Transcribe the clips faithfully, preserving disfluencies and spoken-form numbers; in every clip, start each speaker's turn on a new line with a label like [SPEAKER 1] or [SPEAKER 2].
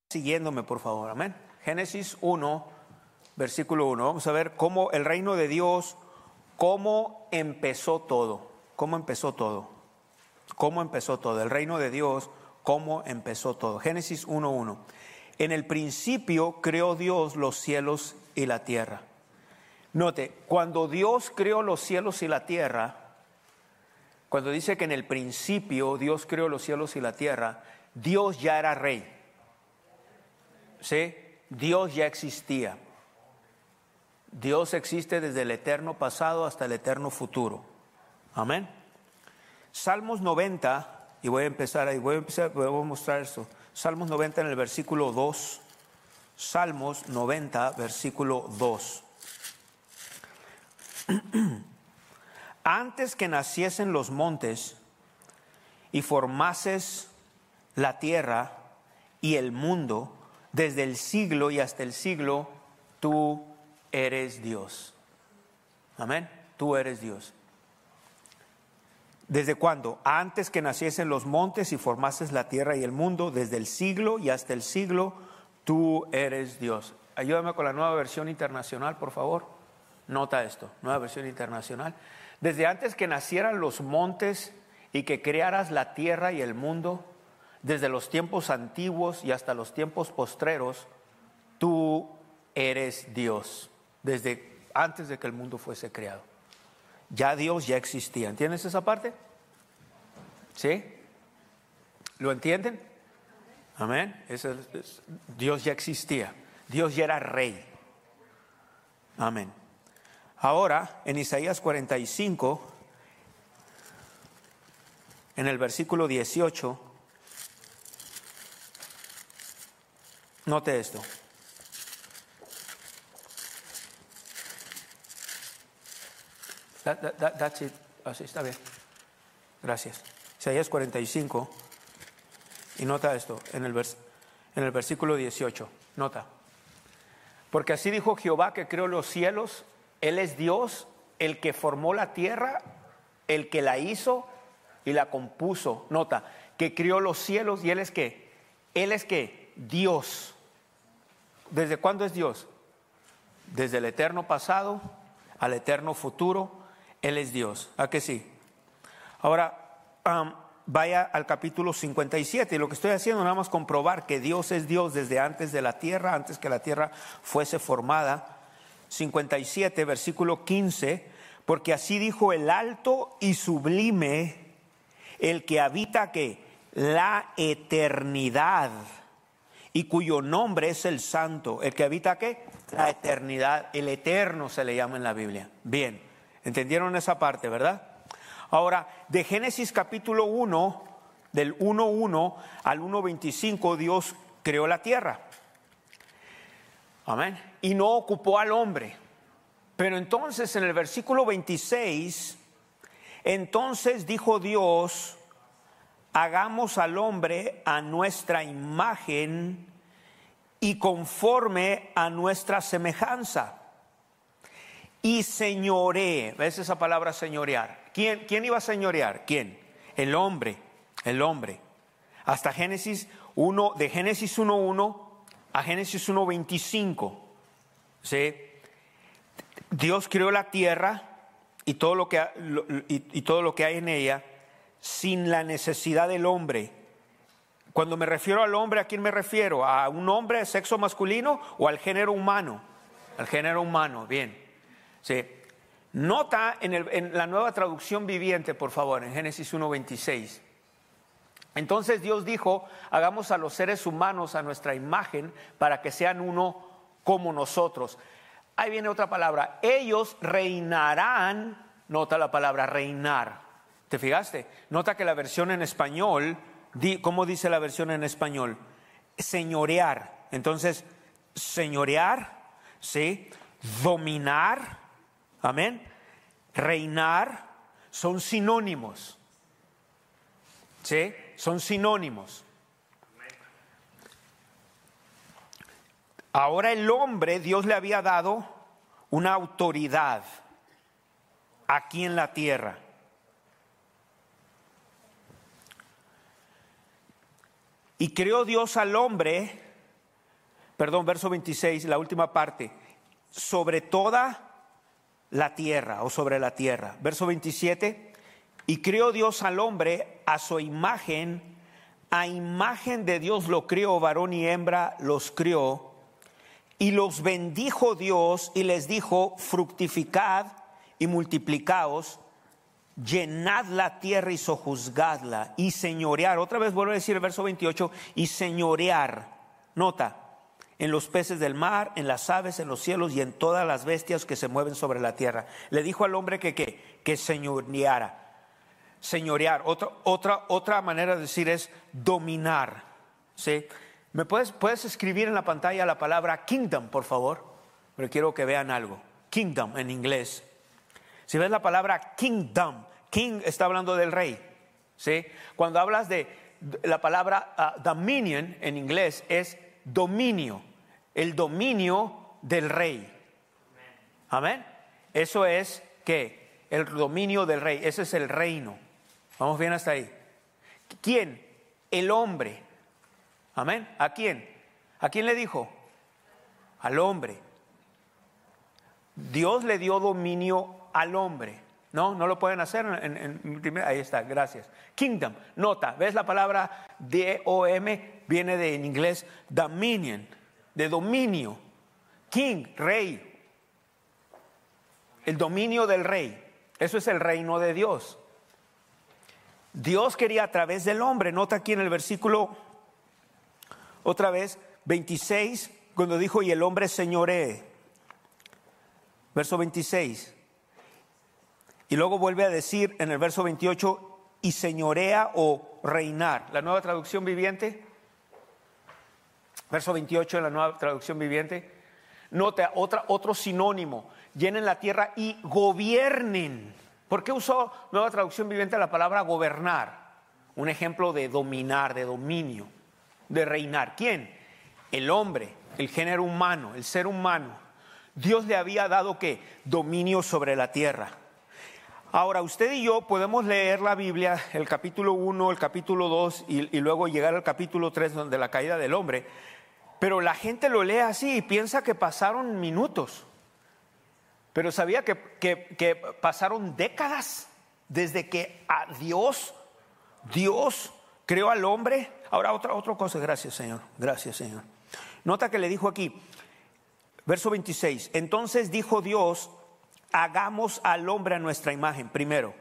[SPEAKER 1] Siguiéndome, por favor, amén. Génesis uno, versículo uno. Vamos a ver cómo el reino de Dios, cómo empezó todo. Cómo empezó todo. Cómo empezó todo. El reino de Dios, cómo empezó todo. Génesis uno, uno. En el principio creó Dios los cielos y la tierra. Note, cuando Dios creó los cielos y la tierra, cuando dice que en el principio Dios creó los cielos y la tierra, Dios ya era rey. ¿Sí? Dios ya existía. Dios existe desde el eterno pasado hasta el eterno futuro. Amén. Salmos noventa, y voy a empezar ahí, voy a empezar, voy a mostrar esto. Salmos noventa en el versículo dos. Salmos noventa, versículo dos. Antes que naciesen los montes y formases la tierra y el mundo, desde el siglo y hasta el siglo, tú eres Dios. Amén. Tú eres Dios. ¿Desde cuándo? Antes que naciesen los montes y formases la tierra y el mundo, desde el siglo y hasta el siglo, tú eres Dios. Ayúdame con la nueva versión internacional, por favor. Nota esto, nueva versión internacional. Desde antes que nacieran los montes y que crearas la tierra y el mundo, desde los tiempos antiguos y hasta los tiempos postreros, tú eres Dios. Desde antes de que el mundo fuese creado. Ya Dios ya existía. ¿Entiendes esa parte? ¿Sí? ¿Lo entienden? Amén. Eso es, es, Dios ya existía. Dios ya era rey. Amén. Ahora, en Isaías cuarenta y cinco, en el versículo dieciocho, note esto. That, that, that, that's it. Así está bien. Gracias. Isaías cuarenta y cinco. Y nota esto en el, vers, en el versículo dieciocho. Nota. Porque así dijo Jehová que creó los cielos. Él es Dios, el que formó la tierra, el que la hizo y la compuso. Nota, que creó los cielos y Él es ¿qué? Él es ¿qué? Dios. ¿Desde cuándo es Dios? Desde el eterno pasado al eterno futuro, Él es Dios. ¿A que sí? Ahora, um, vaya al capítulo cincuenta y siete. Y lo que estoy haciendo nada más comprobar que Dios es Dios desde antes de la tierra, antes que la tierra fuese formada. cincuenta y siete, versículo quince. Porque así dijo el alto y sublime, el que habita ¿qué? La eternidad, y cuyo nombre es el Santo. ¿El que habita qué? La eternidad. El eterno se le llama en la Biblia. Bien, ¿entendieron esa parte, verdad? Ahora, de Génesis capítulo uno, del uno uno al uno veinticinco, Dios creó la tierra. Amén. Y no ocupó al hombre. Pero entonces en el versículo veintiséis, entonces dijo Dios: hagamos al hombre a nuestra imagen y conforme a nuestra semejanza. Y señoree. ¿Ves esa palabra señorear? ¿Quién, quién iba a señorear? ¿Quién? El hombre. El hombre. Hasta Génesis uno, de Génesis uno uno a Génesis uno veinticinco. ¿Sí? Dios creó la tierra y todo lo que, y, y todo lo que hay en ella, sin la necesidad del hombre. Cuando me refiero al hombre, ¿a quién me refiero? ¿A un hombre de sexo masculino o al género humano? Al género humano, bien. Sí. Nota en, el, en la nueva traducción viviente, por favor, en Génesis uno veintiséis. Entonces Dios dijo: hagamos a los seres humanos a nuestra imagen para que sean uno como nosotros. Ahí viene otra palabra. Ellos reinarán. Nota la palabra reinar. ¿Te fijaste? Nota que la versión en español, ¿cómo dice la versión en español? Señorear. Entonces, señorear, ¿sí? Dominar, amén. Reinar son sinónimos. ¿Sí? Son sinónimos. Ahora el hombre, Dios le había dado una autoridad aquí en la tierra. Y creó Dios al hombre perdón, verso veintiséis, la última parte, sobre toda la tierra o sobre la tierra. Verso veintisiete, y creó Dios al hombre a su imagen, a imagen de Dios lo crió, varón y hembra los crió, y los bendijo Dios y les dijo, fructificad y multiplicaos, llenad la tierra y sojuzgadla y señorear. Otra vez vuelvo a decir el verso veintiocho, y señorear, nota, en los peces del mar, en las aves, en los cielos y en todas las bestias que se mueven sobre la tierra. Le dijo al hombre que ¿qué? Que señoreara. Señorear, otra, otra, otra manera de decir es dominar. ¿Sí? ¿Me puedes, puedes escribir en la pantalla la palabra kingdom, por favor? Pero quiero que vean algo. Kingdom en inglés. Si ves la palabra kingdom, king está hablando del rey. ¿Sí? Cuando hablas de la palabra uh, dominion en inglés es dominio, el dominio del rey. Amén. Eso es ¿qué? El dominio del rey. Ese es el reino. Vamos bien hasta ahí. ¿Quién? El hombre. Amén. ¿A quién? ¿A quién le dijo? Al hombre. Dios le dio dominio al hombre. No, no lo pueden hacer en, en, en, ahí está, gracias. Kingdom, nota, ¿ves la palabra D O M? Viene de en inglés dominion, de dominio. King, rey. El dominio del rey. Eso es el reino de Dios. Dios quería a través del hombre. Nota aquí en el versículo, otra vez, veintiséis, cuando dijo, y el hombre señoree. Verso veintiséis. Y luego vuelve a decir en el verso veintiocho, y señorea o reinar. La Nueva Traducción Viviente. Verso veintiocho en la Nueva Traducción Viviente. Nota otra, otro sinónimo. Llenen la tierra y gobiernen. ¿Por qué usó Nueva Traducción Viviente la palabra gobernar? Un ejemplo de dominar, de dominio, de reinar. ¿Quién? El hombre, el género humano, el ser humano. Dios le había dado ¿qué? Dominio sobre la tierra. Ahora, usted y yo podemos leer la Biblia, el capítulo uno, el capítulo dos y, y luego llegar al capítulo tres de la caída del hombre, pero la gente lo lee así y piensa que pasaron minutos, pero sabía que, que, que pasaron décadas desde que a Dios, Dios creó al hombre. Ahora otra, otra cosa, gracias Señor, gracias Señor. Nota que le dijo aquí, verso veintiséis, entonces dijo Dios, hagamos al hombre a nuestra imagen. Primero,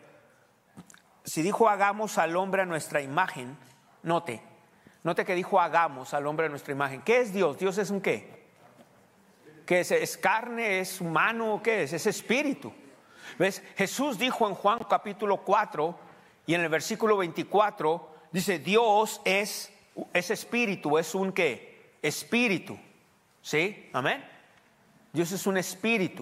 [SPEAKER 1] si dijo hagamos al hombre a nuestra imagen, note, note que dijo hagamos al hombre a nuestra imagen. ¿Qué es Dios? ¿Dios es un qué? ¿Qué es? ¿Es carne? ¿Es humano? ¿Qué es? Es espíritu. ¿Ves? Jesús dijo en Juan capítulo cuatro y en el versículo veinticuatro, dice Dios es, es espíritu, es un qué? Espíritu. ¿Sí? Amén. Dios es un espíritu.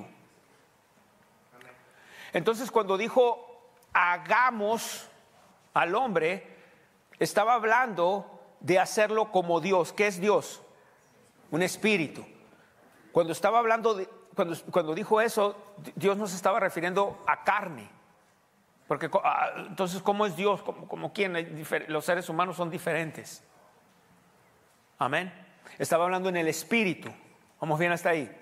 [SPEAKER 1] Entonces cuando dijo hagamos al hombre, estaba hablando de hacerlo como Dios. ¿Qué es Dios? Un espíritu. Cuando estaba hablando de, cuando, cuando dijo eso, Dios no se estaba refiriendo a carne. Porque entonces, ¿cómo es Dios? ¿Como, como quién? Los seres humanos son diferentes. Amén. Estaba hablando en el espíritu. Vamos bien hasta ahí.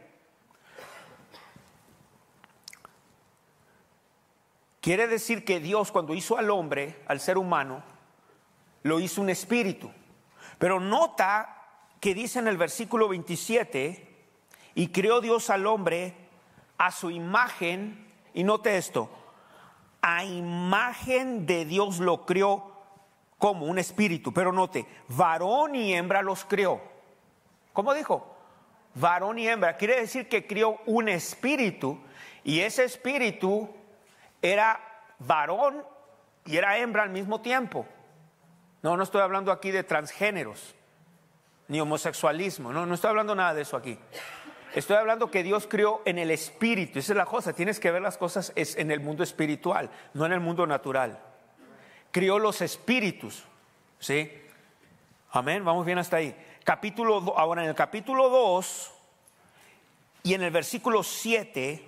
[SPEAKER 1] Quiere decir que Dios, cuando hizo al hombre, al ser humano, lo hizo un espíritu. Pero nota que dice en el versículo veintisiete, y creó Dios al hombre a su imagen, y note esto, a imagen de Dios lo creó como un espíritu. Pero note, varón y hembra los creó. ¿Cómo dijo? Varón y hembra. Quiere decir que creó un espíritu, y ese espíritu era varón y era hembra al mismo tiempo. No, no estoy hablando aquí de transgéneros ni homosexualismo, no, no estoy hablando nada de eso aquí. Estoy hablando que Dios creó en el espíritu. Esa es la cosa, tienes que ver las cosas es en el mundo espiritual, no en el mundo natural. Creó los espíritus, ¿sí? Amén, vamos bien hasta ahí. Capítulo, ahora en el capítulo dos y en el versículo siete,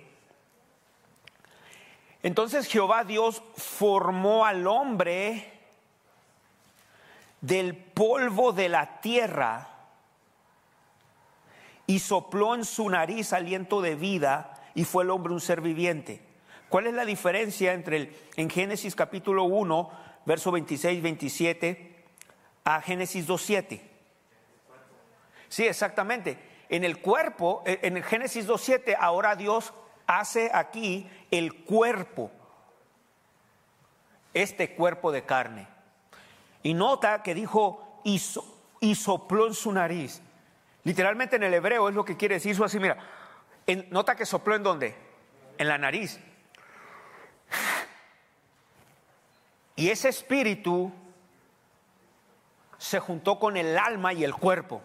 [SPEAKER 1] entonces Jehová Dios formó al hombre del polvo de la tierra y sopló en su nariz aliento de vida, y fue el hombre un ser viviente. ¿Cuál es la diferencia entre el, en Génesis capítulo uno, verso veintiséis, veintisiete, a Génesis dos, siete? Sí, exactamente. En el cuerpo, en el Génesis dos, siete, ahora Dios hace aquí el cuerpo, este cuerpo de carne. Y nota que dijo, y, so, y sopló en su nariz. Literalmente en el hebreo es lo que quiere decir eso así, mira. En, nota que sopló en dónde, en la nariz. Y ese espíritu se juntó con el alma y el cuerpo.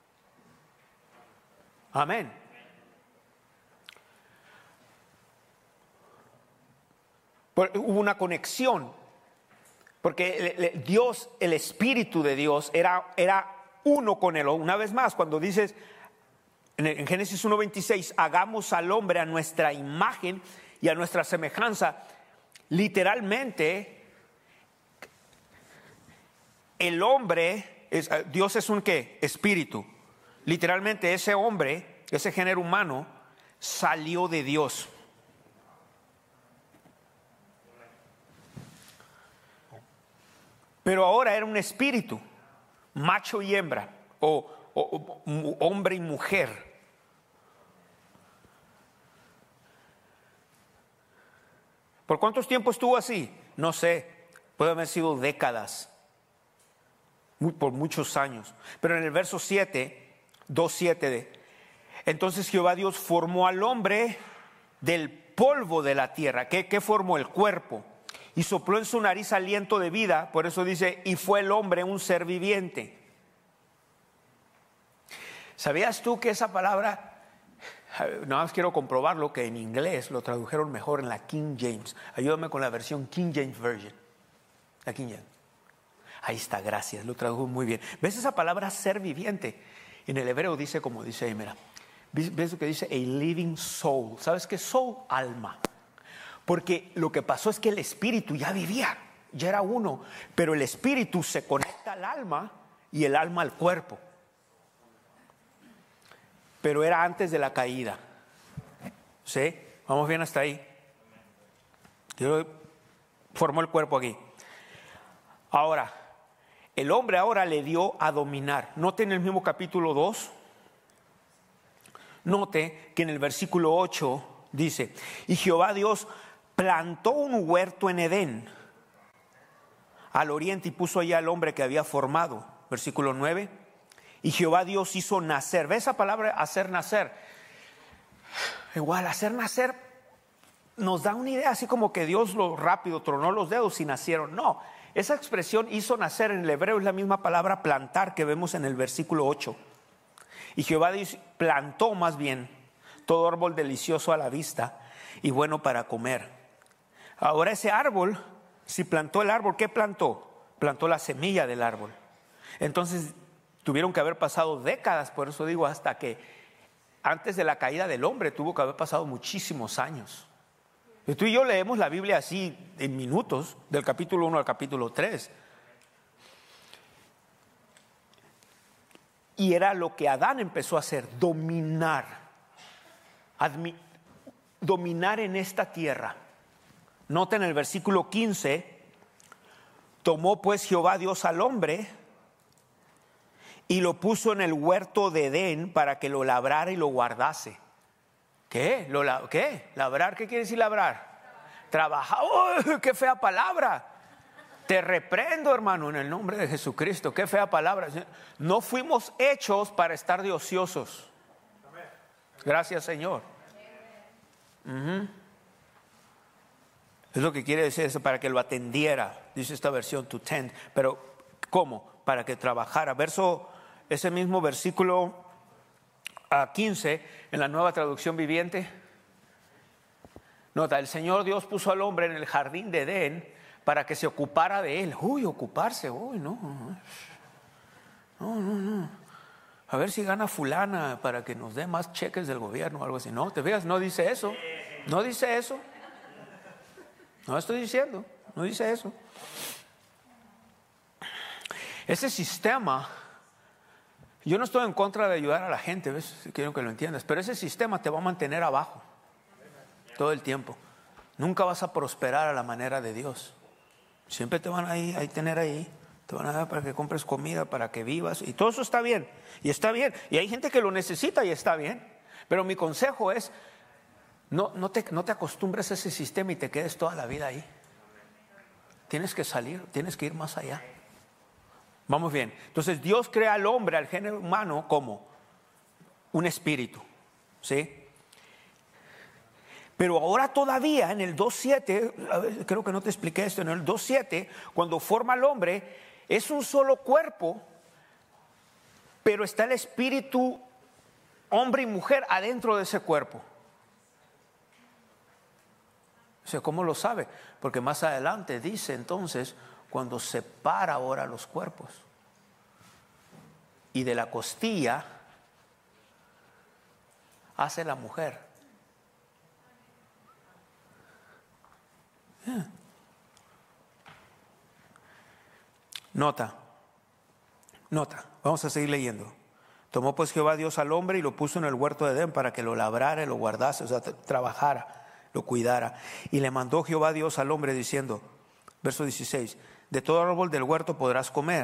[SPEAKER 1] Amén. Por, hubo una conexión, porque el, el, Dios, el espíritu de Dios era, era uno con él. Una vez más, cuando dices en Génesis uno veintiséis, hagamos al hombre a nuestra imagen y a nuestra semejanza, literalmente el hombre, es, Dios es un ¿qué? Espíritu. Literalmente ese hombre, ese género humano, salió de Dios. Pero ahora era un espíritu, macho y hembra, o, o, o hombre y mujer. ¿Por cuántos tiempos estuvo así? No sé, puede haber sido décadas, muy, por muchos años. Pero en el verso siete, dos siete, de, entonces Jehová Dios formó al hombre del polvo de la tierra. ¿Qué, qué formó? El cuerpo. Y sopló en su nariz aliento de vida, por eso dice, y fue el hombre un ser viviente. ¿Sabías tú que esa palabra... Nada más quiero comprobarlo, que en inglés lo tradujeron mejor en la King James. Ayúdame con la versión King James Version. La King James. Ahí está, gracias, lo tradujo muy bien. ¿Ves esa palabra ser viviente? En el hebreo dice como dice ahí, mira. ¿Ves lo que dice? A living soul. ¿Sabes qué? Soul, alma. Porque lo que pasó es que el espíritu ya vivía, ya era uno. Pero el espíritu se conecta al alma y el alma al cuerpo. Pero era antes de la caída. ¿Sí? Vamos bien hasta ahí. Dios formó el cuerpo aquí. Ahora, el hombre ahora le dio a dominar. Note en el mismo capítulo dos. Note que en el versículo ocho dice: y Jehová Dios plantó un huerto en Edén, al oriente, y puso allá al hombre que había formado. Versículo nueve. Y Jehová Dios hizo nacer. ¿Ve esa palabra, hacer nacer? Igual, hacer nacer nos da una idea así como que Dios lo rápido tronó los dedos y nacieron. No, esa expresión hizo nacer en el hebreo es la misma palabra plantar que vemos en el versículo ocho. Y Jehová Dios plantó, más bien, todo árbol delicioso a la vista y bueno para comer. Ahora ese árbol, si plantó el árbol, ¿qué plantó? Plantó la semilla del árbol. Entonces tuvieron que haber pasado décadas, por eso digo, hasta que antes de la caída del hombre tuvo que haber pasado muchísimos años. Y tú y yo leemos la Biblia así en minutos, del capítulo uno al capítulo tres. Y era lo que Adán empezó a hacer, dominar, admi, dominar en esta tierra. Nota en el versículo quince, tomó pues Jehová Dios al hombre y lo puso en el huerto de Edén para que lo labrara y lo guardase. ¿Qué? ¿Lo, ¿Qué? ¿Labrar? ¿Qué quiere decir labrar? Trabajar. ¡Oh, qué fea palabra! Te reprendo, hermano, en el nombre de Jesucristo. Qué fea palabra. No fuimos hechos para estar de ociosos. Gracias, Señor. Uh-huh. Es lo que quiere decir eso, para que lo atendiera. Dice esta versión, to tend. Pero, ¿cómo? Para que trabajara. Verso, ese mismo versículo uh, quince, en la Nueva Traducción Viviente. Nota, el Señor Dios puso al hombre en el jardín de Edén para que se ocupara de él. Uy, ocuparse, uy, no. No, no, no. A ver si gana fulana para que nos dé más cheques del gobierno o algo así. No, te fijas, no dice eso. No dice eso. No estoy diciendo, no dice eso. Ese sistema Yo no estoy en contra de ayudar a la gente, ¿ves? Quiero que lo entiendas, pero ese sistema te va a mantener abajo todo el tiempo. Nunca vas a prosperar a la manera de Dios. Siempre te van a, ir, a tener ahí, te van a dar para que compres comida, para que vivas, y todo eso está bien, y está bien, y hay gente que lo necesita y está bien, pero mi consejo es, no, no, te, no te acostumbres a ese sistema y te quedes toda la vida ahí. Tienes que salir, tienes que ir más allá. Vamos bien. Entonces Dios crea al hombre, al género humano, como un espíritu, ¿sí? Pero ahora todavía en el dos siete, creo que no te expliqué esto, en el dos siete, cuando forma al hombre, es un solo cuerpo, pero está el espíritu, hombre y mujer, adentro de ese cuerpo. O sea, ¿cómo lo sabe? Porque más adelante dice entonces, cuando separa ahora los cuerpos, y de la costilla hace la mujer. Yeah. Nota, nota, vamos a seguir leyendo. Tomó pues Jehová Dios al hombre y lo puso en el huerto de Edén para que lo labrara y lo guardase, o sea, trabajara, lo cuidara. Y le mandó Jehová Dios al hombre diciendo, verso dieciséis, de todo árbol del huerto podrás comer,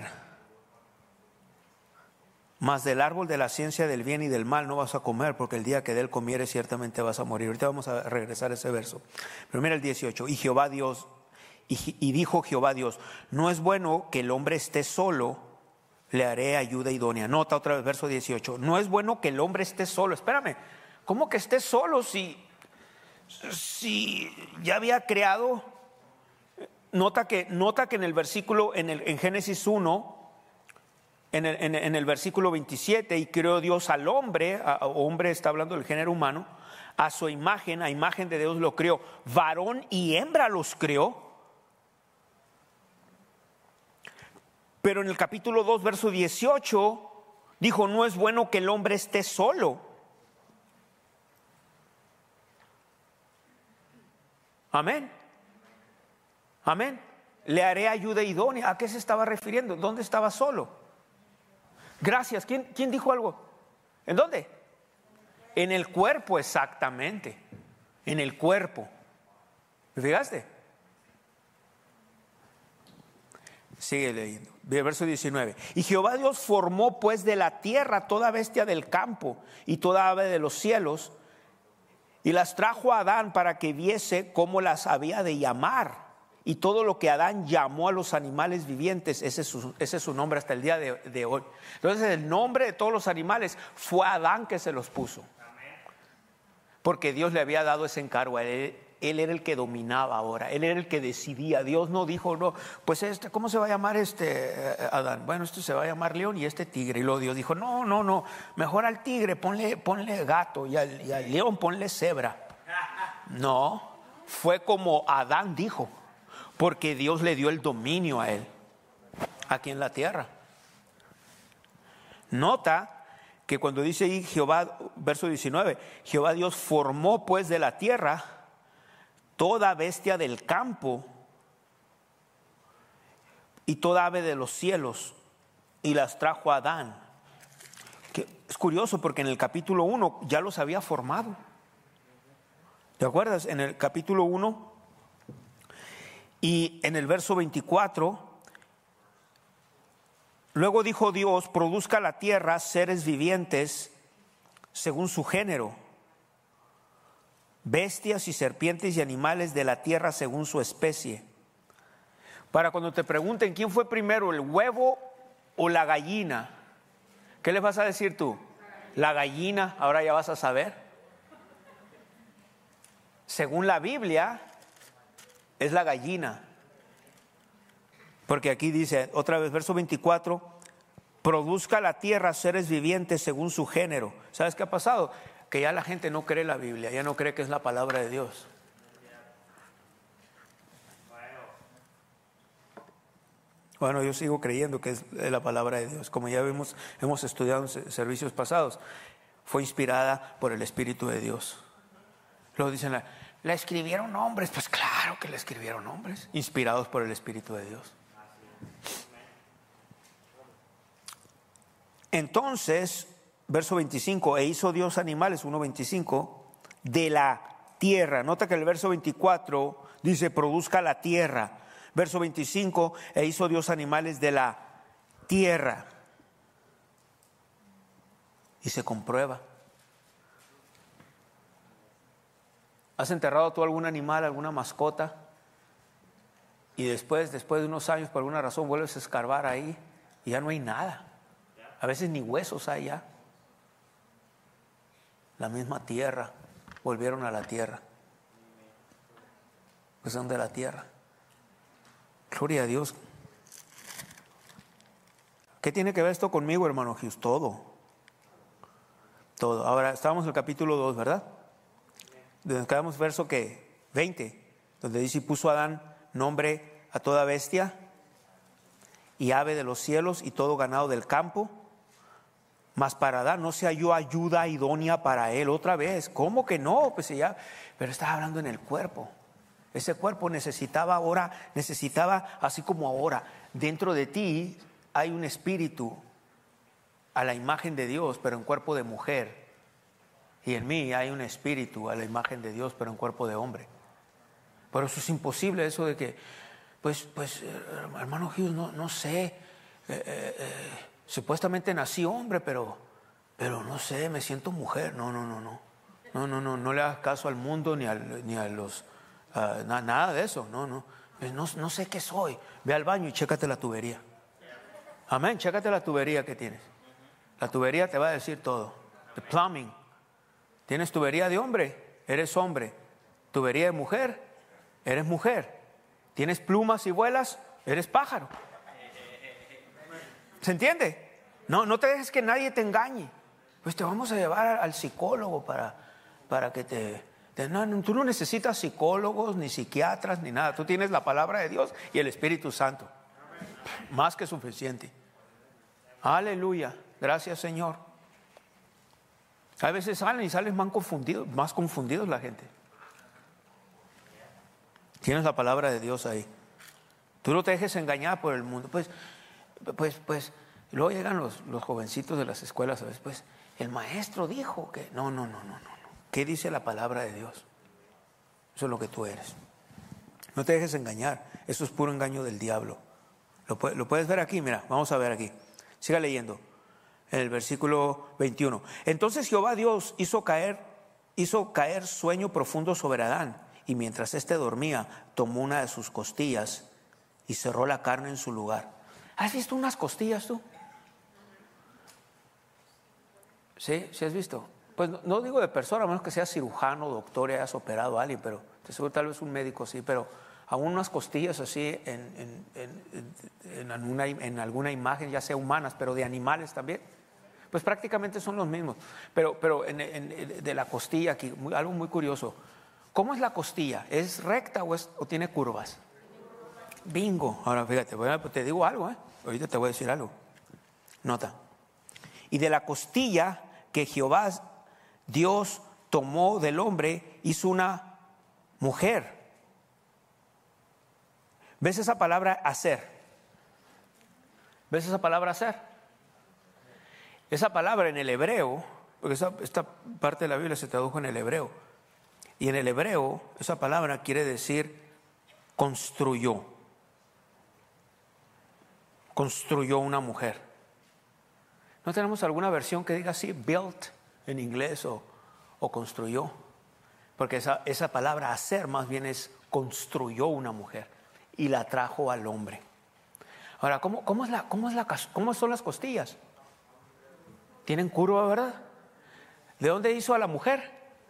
[SPEAKER 1] mas del árbol de la ciencia del bien y del mal no vas a comer, porque el día que de él comieres ciertamente vas a morir. Ahorita vamos a regresar a ese verso. Pero mira el dieciocho, y Jehová Dios, y, y dijo Jehová Dios, no es bueno que el hombre esté solo, le haré ayuda idónea. Nota otra vez verso dieciocho, no es bueno que el hombre esté solo. Espérame, ¿cómo que esté solo si, si ya había creado? Nota que, nota que en el versículo, en, el, en Génesis uno, en el, en, en el versículo veintisiete, y creó Dios al hombre, a, a, hombre está hablando del género humano, a su imagen, a imagen de Dios lo creó, varón y hembra los creó. Pero en el capítulo dos, verso dieciocho, dijo, no es bueno que el hombre esté solo. Amén. Amén. Le haré ayuda idónea. ¿A qué se estaba refiriendo? ¿Dónde estaba solo? Gracias. ¿Quién, quién dijo algo? ¿En dónde? En el cuerpo, exactamente. En el cuerpo. ¿Me fijaste? Sigue leyendo. Verso diecinueve. Y Jehová Dios formó pues de la tierra toda bestia del campo y toda ave de los cielos, y las trajo a Adán para que viese cómo las había de llamar. Y todo lo que Adán llamó a los animales vivientes, ese es su, ese es su nombre hasta el día de, de hoy. Entonces el nombre de todos los animales fue Adán que se los puso. Porque Dios le había dado ese encargo a él. Él era el que dominaba ahora, él era el que decidía. Dios no dijo, no, pues este, ¿cómo se va a llamar este Adán? Bueno, este se va a llamar león y este tigre. Y luego Dios dijo, no, no, no, mejor al tigre ponle, ponle gato y al, y al león ponle cebra. No, fue como Adán dijo. Porque Dios le dio el dominio a él, aquí en la tierra. Nota que cuando dice ahí Jehová, verso diecinueve, Jehová Dios formó pues de la tierra toda bestia del campo y toda ave de los cielos y las trajo a Adán. Que es curioso porque en el capítulo uno ya los había formado. ¿Te acuerdas? En el capítulo uno y en el verso veinticuatro, luego dijo Dios, produzca la tierra seres vivientes según su género, bestias y serpientes y animales de la tierra según su especie. Para cuando te pregunten quién fue primero, el huevo o la gallina, ¿qué les vas a decir tú? La gallina, ahora ya vas a saber. Según la Biblia, es la gallina. Porque aquí dice, otra vez, verso veinticuatro, produzca la tierra seres vivientes según su género. ¿Sabes qué ha pasado? Que ya la gente no cree la Biblia, ya no cree que es la palabra de Dios. Bueno, yo sigo creyendo que es la palabra de Dios. Como ya vimos, hemos estudiado en servicios pasados, fue inspirada por el Espíritu de Dios. Luego dicen, la, la escribieron hombres. Pues claro que la escribieron hombres, inspirados por el Espíritu de Dios. entonces, verso veinticinco, e hizo Dios animales, uno veinticinco, de la tierra. Nota que el verso veinticuatro dice, produzca la tierra. Verso veinticinco, e hizo Dios animales de la tierra. Y se comprueba. ¿Has enterrado tú algún animal, alguna mascota? Y después, después de unos años, por alguna razón, vuelves a escarbar ahí y ya no hay nada. A veces ni huesos hay ya. La misma tierra, volvieron a la tierra. Pues son de la tierra. Gloria a Dios. ¿Qué tiene que ver esto conmigo, hermano Hughes? Todo. Todo. Ahora, estábamos en el capítulo dos, ¿verdad? Donde quedamos verso que veinte, donde dice, y puso Adán nombre a toda bestia y ave de los cielos y todo ganado del campo, mas para Adán no se halló ayuda idónea para él. Otra vez, ¿cómo que no? Pues ya, pero estaba hablando en el cuerpo. Ese cuerpo necesitaba ahora, necesitaba así como ahora, dentro de ti hay un espíritu a la imagen de Dios, pero en cuerpo de mujer. Y en mí hay un espíritu a la imagen de Dios, pero en cuerpo de hombre. Pero eso es imposible, eso de que, pues, pues hermano Hughes, no, no sé, eh, eh, eh, supuestamente nací hombre, pero, pero no sé, me siento mujer. No, no, no, no, no, no, no, no le hagas caso al mundo ni, al, ni a los, uh, na, nada de eso, no, no, no, no sé qué soy. Ve al baño y chécate la tubería. Amén, chécate la tubería que tienes. La tubería te va a decir todo. The plumbing. Tienes tubería de hombre, eres hombre. Tubería de mujer, eres mujer. Tienes plumas y vuelas, eres pájaro. ¿Se entiende? No, no te dejes que nadie te engañe. Pues te vamos a llevar al psicólogo para, para que te... te no, tú no necesitas psicólogos, ni psiquiatras, ni nada. Tú tienes la palabra de Dios y el Espíritu Santo. Más que suficiente. Aleluya. Gracias, Señor. A veces salen y salen más confundidos, más confundidos la gente. Tienes la palabra de Dios ahí. Tú no te dejes engañar por el mundo. Pues, pues, pues, luego llegan los, los jovencitos de las escuelas a veces, pues, el maestro dijo que... No, no, no, no, no. ¿Qué dice la palabra de Dios? Eso es lo que tú eres. No te dejes engañar. Eso es puro engaño del diablo. Lo, lo puedes ver aquí, mira, vamos a ver aquí. Siga leyendo. En el versículo veintiuno. Entonces Jehová Dios hizo caer, hizo caer sueño profundo sobre Adán, y mientras éste dormía, tomó una de sus costillas y cerró la carne en su lugar. ¿Has visto unas costillas tú? ¿Sí? ¿Sí has visto? Pues no, no digo de persona, a menos que seas cirujano, doctor y hayas operado a alguien, pero te seguro tal vez un médico sí, pero aún unas costillas así en, en, en, en, en, alguna, en alguna imagen, ya sea humanas, pero de animales también. Pues prácticamente son los mismos, pero, pero en, en, de la costilla aquí, muy, algo muy curioso. ¿Cómo es la costilla? ¿Es recta o, es, o tiene curvas? Bingo. Ahora fíjate, bueno, te digo algo, ¿eh? Ahorita te voy a decir algo. Nota. Y de la costilla que Jehová Dios tomó del hombre, hizo una mujer. ¿Ves esa palabra hacer? ¿Ves esa palabra hacer? Esa palabra en el hebreo, porque esa, esta parte de la Biblia se tradujo en el hebreo, y en el hebreo esa palabra quiere decir construyó, construyó una mujer. ¿No tenemos alguna versión que diga así, built en inglés o, o construyó? Porque esa, esa palabra hacer más bien es construyó una mujer y la trajo al hombre. Ahora, ¿cómo, cómo, es la, cómo, es la, ¿cómo son las costillas? Tienen curva, ¿verdad? ¿De dónde hizo a la mujer?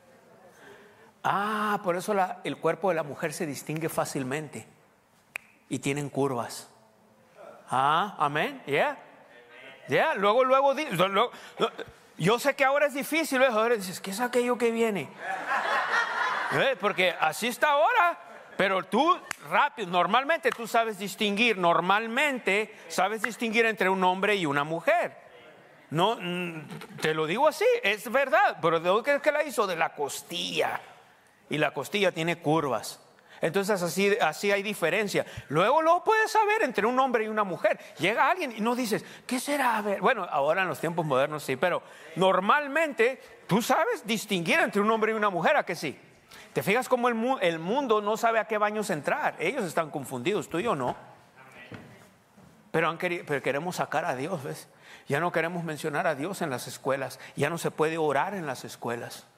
[SPEAKER 1] Ah, por eso la, el cuerpo de la mujer se distingue fácilmente y tienen curvas. Ah, amén, ya, yeah. ya. Yeah. Luego, luego, luego, yo sé que ahora es difícil, ¿ves? Ahora dices, ¿qué es aquello que viene? ¿Ves? Porque así está ahora. Pero tú, rápido, normalmente tú sabes distinguir, normalmente sabes distinguir entre un hombre y una mujer. No, te lo digo así, es verdad. Pero ¿de dónde crees que la hizo? De la costilla. Y la costilla tiene curvas. Entonces así, así hay diferencia. Luego lo puedes saber entre un hombre y una mujer. Llega alguien y no dices, ¿qué será? A ver, bueno, ahora en los tiempos modernos sí, pero normalmente tú sabes distinguir entre un hombre y una mujer, ¿a que sí? ¿Te fijas cómo el, mu- el mundo no sabe a qué baños entrar? Ellos están confundidos, tú y yo no. Pero, han querido, pero queremos sacar a Dios, ¿ves? Ya no queremos mencionar a Dios en las escuelas. Ya no se puede orar en las escuelas.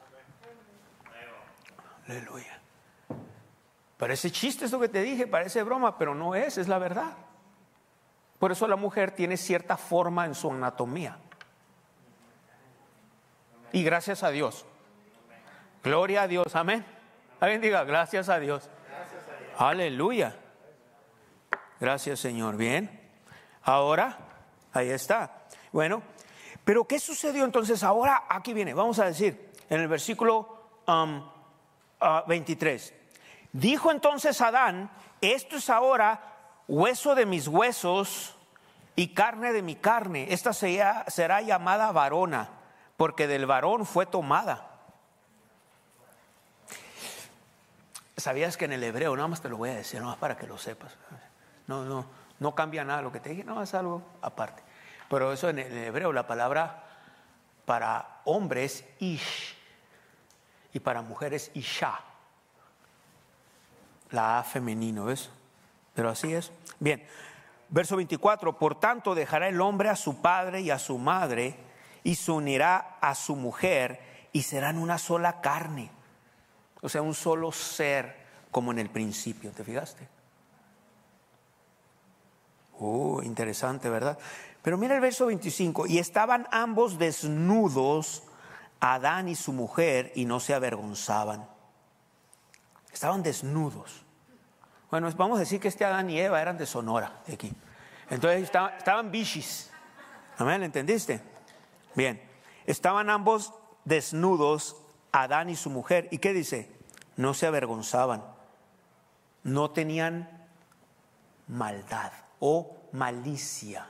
[SPEAKER 1] Aleluya. Parece chiste esto que te dije, parece broma, pero no es, es la verdad. Por eso la mujer tiene cierta forma en su anatomía. Y gracias a Dios. Gloria a Dios, amén. Alguien diga, gracias a Dios. Aleluya. Gracias, Señor. Bien. Ahora, ahí está. Bueno, pero ¿qué sucedió entonces? Ahora aquí viene, vamos a decir, en el versículo um, uh, veintitrés. Dijo entonces Adán, esto es ahora hueso de mis huesos y carne de mi carne. Esta será, será llamada varona, porque del varón fue tomada. ¿Sabías que en el hebreo, nada más te lo voy a decir, nada más para que lo sepas? No, no, no cambia nada lo que te dije, no, es algo aparte. Pero eso en el hebreo, la palabra para hombre es ish y para mujer es isha. La A femenino, ¿ves? Pero así es. Bien, verso veinticuatro. Por tanto dejará el hombre a su padre y a su madre y se unirá a su mujer y serán una sola carne. O sea, un solo ser como en el principio, ¿te fijaste? Uh, interesante, ¿verdad? Pero mira el verso veinticinco. Y estaban ambos desnudos, Adán y su mujer, y no se avergonzaban. Estaban desnudos. Bueno, vamos a decir que este Adán y Eva eran de Sonora, de aquí. Entonces estaban, estaban bichis. ¿Amén? ¿Entendiste? Bien. Estaban ambos desnudos, Adán y su mujer. ¿Y qué dice? No se avergonzaban. No tenían maldad o malicia.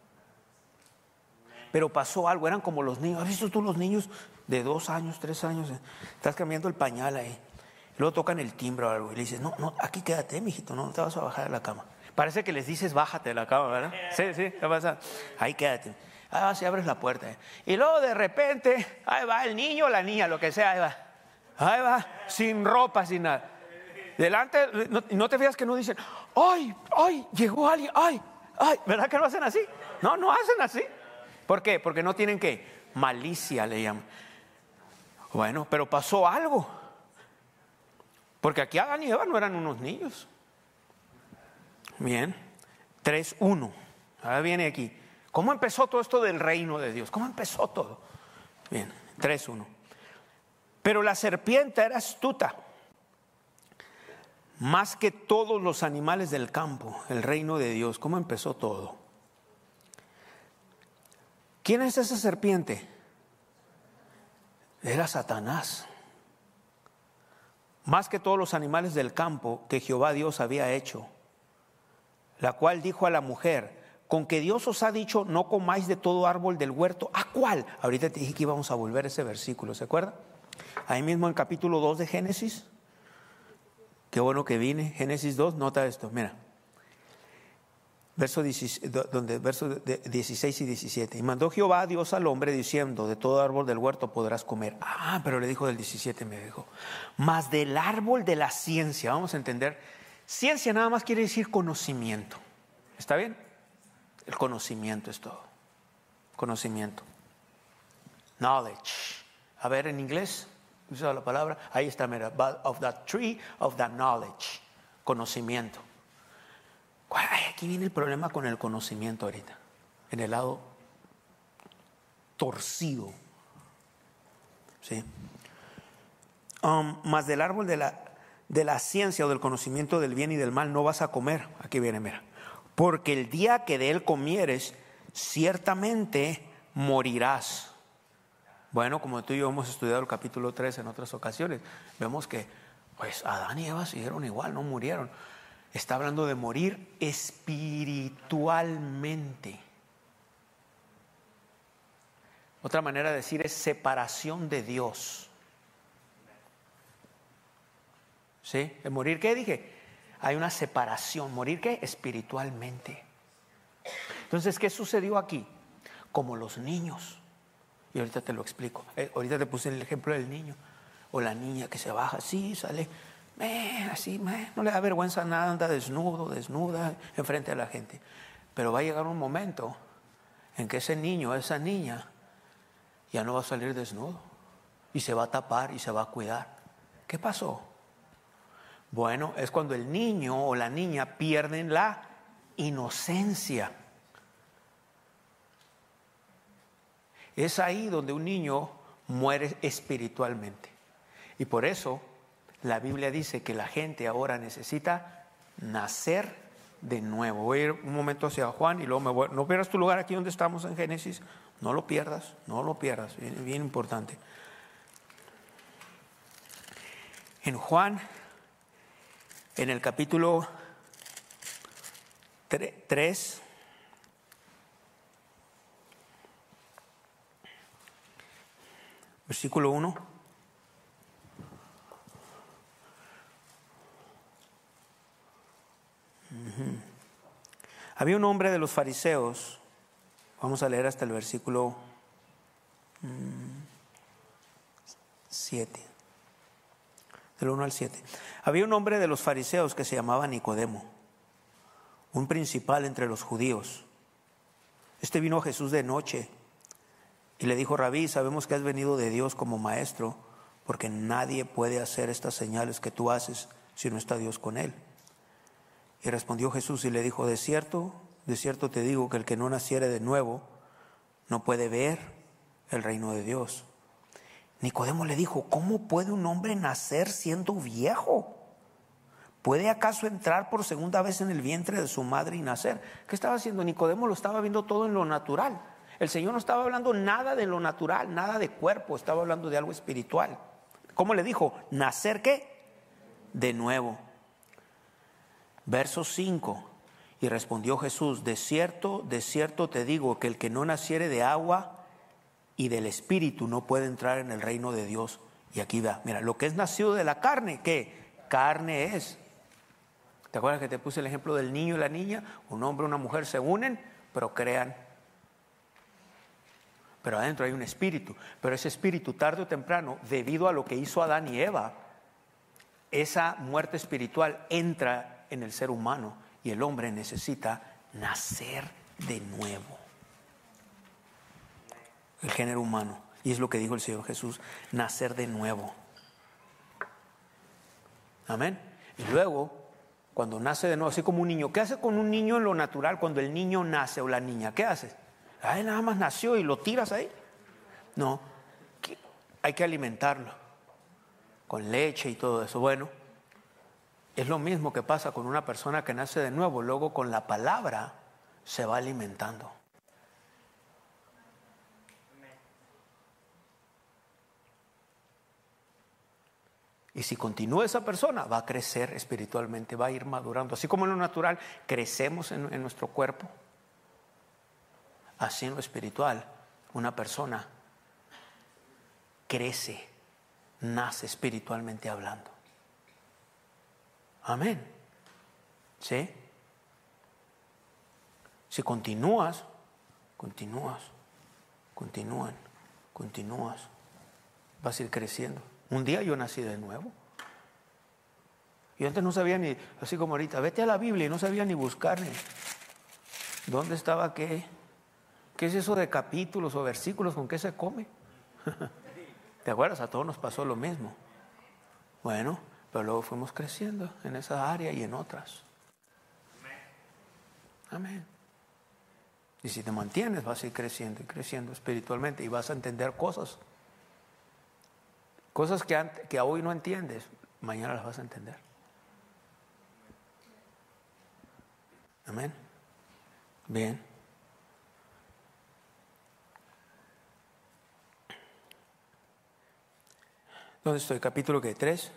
[SPEAKER 1] Pero pasó algo, eran como los niños. ¿Has visto tú los niños de dos años, tres años? Estás cambiando el pañal ahí. Luego tocan el timbre o algo y le dices, no, no, aquí quédate, mijito, no, no te vas a bajar de la cama. Parece que les dices, bájate de la cama, ¿verdad? Sí, sí, ¿qué pasa? Ahí quédate. Ah, si abres la puerta. Y luego de repente, ahí va el niño o la niña, lo que sea, ahí va. Ahí va, sin ropa, sin nada. Delante, no, no te fijas que no dicen, ay, ay, llegó alguien, ay, ay, ¿verdad que no hacen así? No, no hacen así. ¿Por qué? Porque no tienen ¿qué? Malicia le llaman. Bueno, pero pasó algo. Porque aquí Adán y Eva no eran unos niños. Bien, tres uno. Ahora viene aquí. ¿Cómo empezó todo esto del reino de Dios? ¿Cómo empezó todo? Bien, tres uno. Pero la serpiente era astuta, más que todos los animales del campo, el reino de Dios. ¿Cómo empezó todo? ¿Quién es esa serpiente? Era Satanás. Más que todos los animales del campo que Jehová Dios había hecho, la cual dijo a la mujer, con que Dios os ha dicho, no comáis de todo árbol del huerto. ¿A cuál? Ahorita te dije que íbamos a volver a ese versículo, ¿se acuerdan? Ahí mismo en capítulo dos de Génesis. Qué bueno que vine. Génesis dos, nota esto, mira. Verso dieciséis, donde, verso dieciséis y diecisiete. Y mandó Jehová Dios al hombre diciendo, de todo árbol del huerto podrás comer. Ah, pero le dijo del diecisiete, me dijo, mas del árbol de la ciencia. Vamos a entender, ciencia nada más quiere decir conocimiento. ¿Está bien? El conocimiento es todo. Conocimiento. Knowledge. A ver, en inglés, usa la palabra, ahí está, mira, of the tree of the knowledge. Conocimiento. Aquí viene el problema con el conocimiento ahorita, en el lado torcido, ¿sí? Um, mas del árbol de la, de la ciencia o del conocimiento del bien y del mal no vas a comer. Aquí viene, mira. Porque el día que de él comieres, ciertamente morirás. Bueno, como tú y yo hemos estudiado el capítulo tres en otras ocasiones, vemos que pues Adán y Eva siguieron igual, no murieron. Está hablando de morir espiritualmente. Otra manera de decir es separación de Dios. ¿Sí? ¿El morir qué dije? Hay una separación. ¿Morir qué? Espiritualmente. Entonces, ¿qué sucedió aquí? Como los niños. Y ahorita te lo explico. Eh, ahorita te puse el ejemplo del niño. O la niña que se baja así, sale, eh, así, eh, no le da vergüenza nada, anda desnudo, desnuda, enfrente de la gente. Pero va a llegar un momento en que ese niño, esa niña, ya no va a salir desnudo. Y se va a tapar y se va a cuidar. ¿Qué pasó? Bueno, es cuando el niño o la niña pierden la inocencia. Es ahí donde un niño muere espiritualmente. Y por eso la Biblia dice que la gente ahora necesita nacer de nuevo. Voy a ir un momento hacia Juan y luego me voy. No pierdas tu lugar aquí donde estamos en Génesis. No lo pierdas, no lo pierdas. Bien, bien importante. En Juan, en el capítulo tres, versículo uno. Uh-huh. Había un hombre de los fariseos, vamos a leer hasta el versículo siete, del uno al siete. Había un hombre de los fariseos que se llamaba Nicodemo, un principal entre los judíos. Este vino a Jesús de noche y le dijo: Rabí, sabemos que has venido de Dios como maestro, porque nadie puede hacer estas señales que tú haces si no está Dios con él. Y respondió Jesús y le dijo: de cierto, de cierto te digo que el que no naciere de nuevo no puede ver el reino de Dios. Nicodemo le dijo: ¿cómo puede un hombre nacer siendo viejo? ¿Puede acaso entrar por segunda vez en el vientre de su madre y nacer? ¿Qué estaba haciendo? Nicodemo lo estaba viendo todo en lo natural. El Señor no estaba hablando nada de lo natural, nada de cuerpo, estaba hablando de algo espiritual. ¿Cómo le dijo? ¿Nacer qué? De nuevo. Verso cinco. Y respondió Jesús: de cierto, de cierto te digo que el que no naciere de agua y del Espíritu no puede entrar en el reino de Dios. Y aquí va, mira, lo que es nacido de la carne, ¿qué? Carne es. ¿Te acuerdas que te puse el ejemplo del niño y la niña? Un hombre y una mujer se unen, pero crean. Pero adentro hay un espíritu. Pero ese espíritu, tarde o temprano, debido a lo que hizo Adán y Eva, esa muerte espiritual entra en el ser humano y el hombre necesita nacer de nuevo. El género humano. Y es lo que dijo el Señor Jesús: nacer de nuevo. Amén. Y luego, cuando nace de nuevo, así como un niño, ¿qué hace con un niño en lo natural cuando el niño nace o la niña? ¿Qué haces? Ay, nada más nació y lo tiras ahí. No, hay que alimentarlo con leche y todo eso. Bueno, es lo mismo que pasa con una persona que nace de nuevo. Luego con la palabra se va alimentando. Y si continúa esa persona, va a crecer espiritualmente, va a ir madurando. Así como en lo natural crecemos en, en nuestro cuerpo, así en lo espiritual, una persona crece, nace espiritualmente hablando. Amén. ¿Sí? Si continúas, continúas, continúan, continúas, vas a ir creciendo. Un día yo nací de nuevo. Yo antes no sabía ni, así como ahorita, vete a la Biblia y no sabía ni buscar ni dónde estaba qué. ¿Qué es eso de capítulos o versículos? ¿Con qué se come? ¿Te acuerdas? A todos nos pasó lo mismo. Bueno, pero luego fuimos creciendo en esa área y en otras. Amén. Y si te mantienes, vas a ir creciendo y creciendo espiritualmente y vas a entender cosas. Cosas que, antes, que hoy no entiendes, mañana las vas a entender. Amén. Bien. ¿Dónde estoy? Capítulo ¿qué? ¿Tres?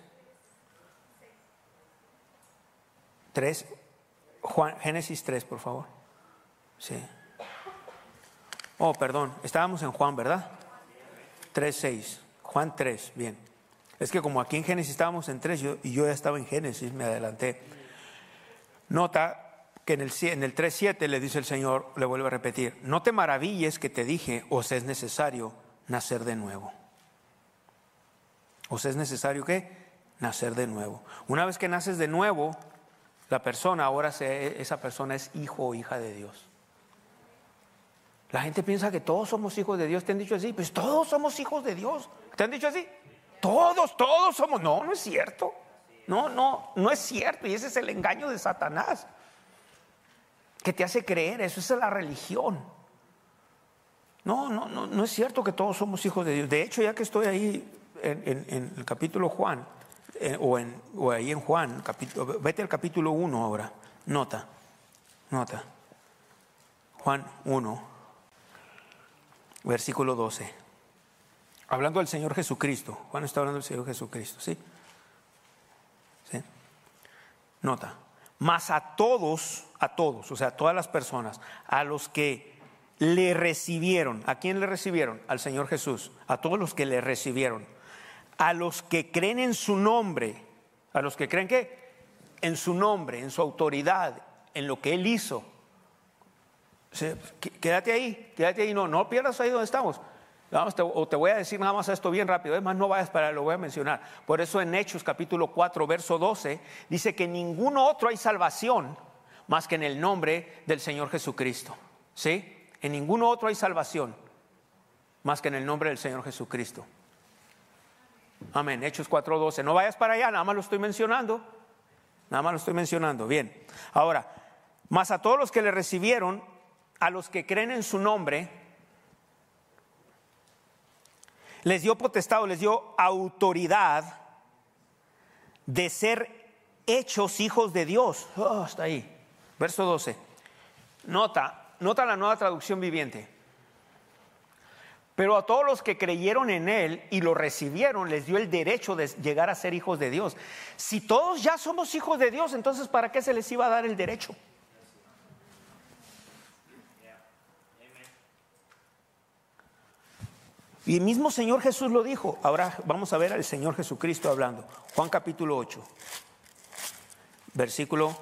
[SPEAKER 1] ¿Tres? Juan, Génesis tres, por favor. Sí. Oh, perdón. Estábamos en Juan, ¿verdad? tres, seis. Juan tres, bien. Es que como aquí en Génesis estábamos en tres yo, y yo ya estaba en Génesis, me adelanté. Nota que en el, en el tres siete le dice el Señor, le vuelvo a repetir, no te maravilles que te dije, os es necesario nacer de nuevo. ¿Os es necesario qué? Nacer de nuevo. Una vez que naces de nuevo, la persona, ahora se, esa persona es hijo o hija de Dios. La gente piensa que todos somos hijos de Dios. ¿Te han dicho así? Pues todos somos hijos de Dios. ¿Te han dicho así? Todos, todos somos. No, no es cierto. No, no, no es cierto. Y ese es el engaño de Satanás, que te hace creer eso. Esa es la religión. No, no, no, no es cierto que todos somos hijos de Dios. De hecho, ya que estoy ahí en, en, en el capítulo Juan, eh, o, en, o ahí en Juan, capítulo, vete al capítulo uno ahora. Nota, nota. Juan uno, versículo doce. Hablando del Señor Jesucristo. Juan está hablando del Señor Jesucristo, ¿sí? ¿Sí? Nota. Mas a todos, a todos, o sea, a todas las personas, a los que le recibieron. ¿A quién le recibieron? Al Señor Jesús. A todos los que le recibieron. A los que creen en su nombre. ¿A los que creen qué? En su nombre, en su autoridad, en lo que Él hizo. Sí, quédate ahí, quédate ahí, no, no pierdas ahí donde estamos. Vamos, te, o te voy a decir nada más esto bien rápido, además no vayas para, lo voy a mencionar. Por eso en Hechos capítulo cuatro, verso doce, dice que en ningún otro hay salvación más que en el nombre del Señor Jesucristo. ¿Sí? En ningún otro hay salvación más que en el nombre del Señor Jesucristo. Amén. Hechos cuatro doce. No vayas para allá, nada más lo estoy mencionando. Nada más lo estoy mencionando. Bien. Ahora, más a todos los que le recibieron, a los que creen en su nombre, les dio potestad, les dio autoridad de ser hechos hijos de Dios. Oh, está ahí. Verso doce. Nota, nota la Nueva Traducción Viviente. Pero a todos los que creyeron en Él y lo recibieron, les dio el derecho de llegar a ser hijos de Dios. Si todos ya somos hijos de Dios, entonces ¿para qué se les iba a dar el derecho? Y el mismo Señor Jesús lo dijo. Ahora vamos a ver al Señor Jesucristo hablando. Juan capítulo ocho, versículo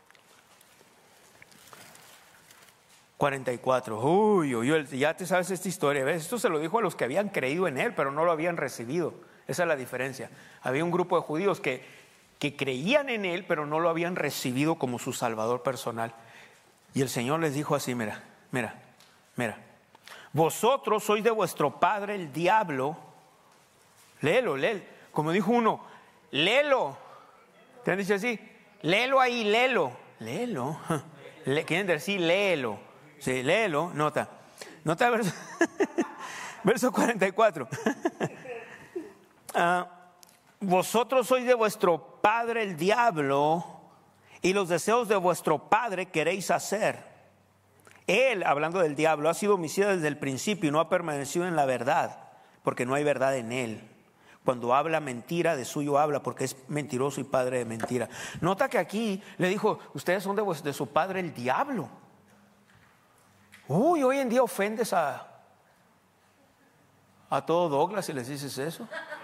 [SPEAKER 1] cuarenta y cuatro. Uy, uy, uy, ya te sabes esta historia, ¿ves? Esto se lo dijo a los que habían creído en Él, pero no lo habían recibido. Esa es la diferencia. Había un grupo de judíos que, que creían en Él, pero no lo habían recibido como su Salvador personal. Y el Señor les dijo así, mira, mira, mira. Vosotros sois de vuestro padre el diablo. Léelo, léelo. Como dijo uno, léelo. ¿Te han dicho así? Léelo ahí, léelo. Léelo. Le, quieren decir léelo. Sí, léelo. Nota. Nota el verso, verso cuarenta y cuatro. uh, Vosotros sois de vuestro padre el diablo, y los deseos de vuestro padre queréis hacer. Él, hablando del diablo, ha sido homicida desde el principio y no ha permanecido en la verdad, porque no hay verdad en él. Cuando habla mentira, de suyo habla, porque es mentiroso y padre de mentira. Nota que aquí le dijo, ustedes son de, de su padre el diablo. Uy, hoy en día ofendes a, a todo Douglas si les dices eso.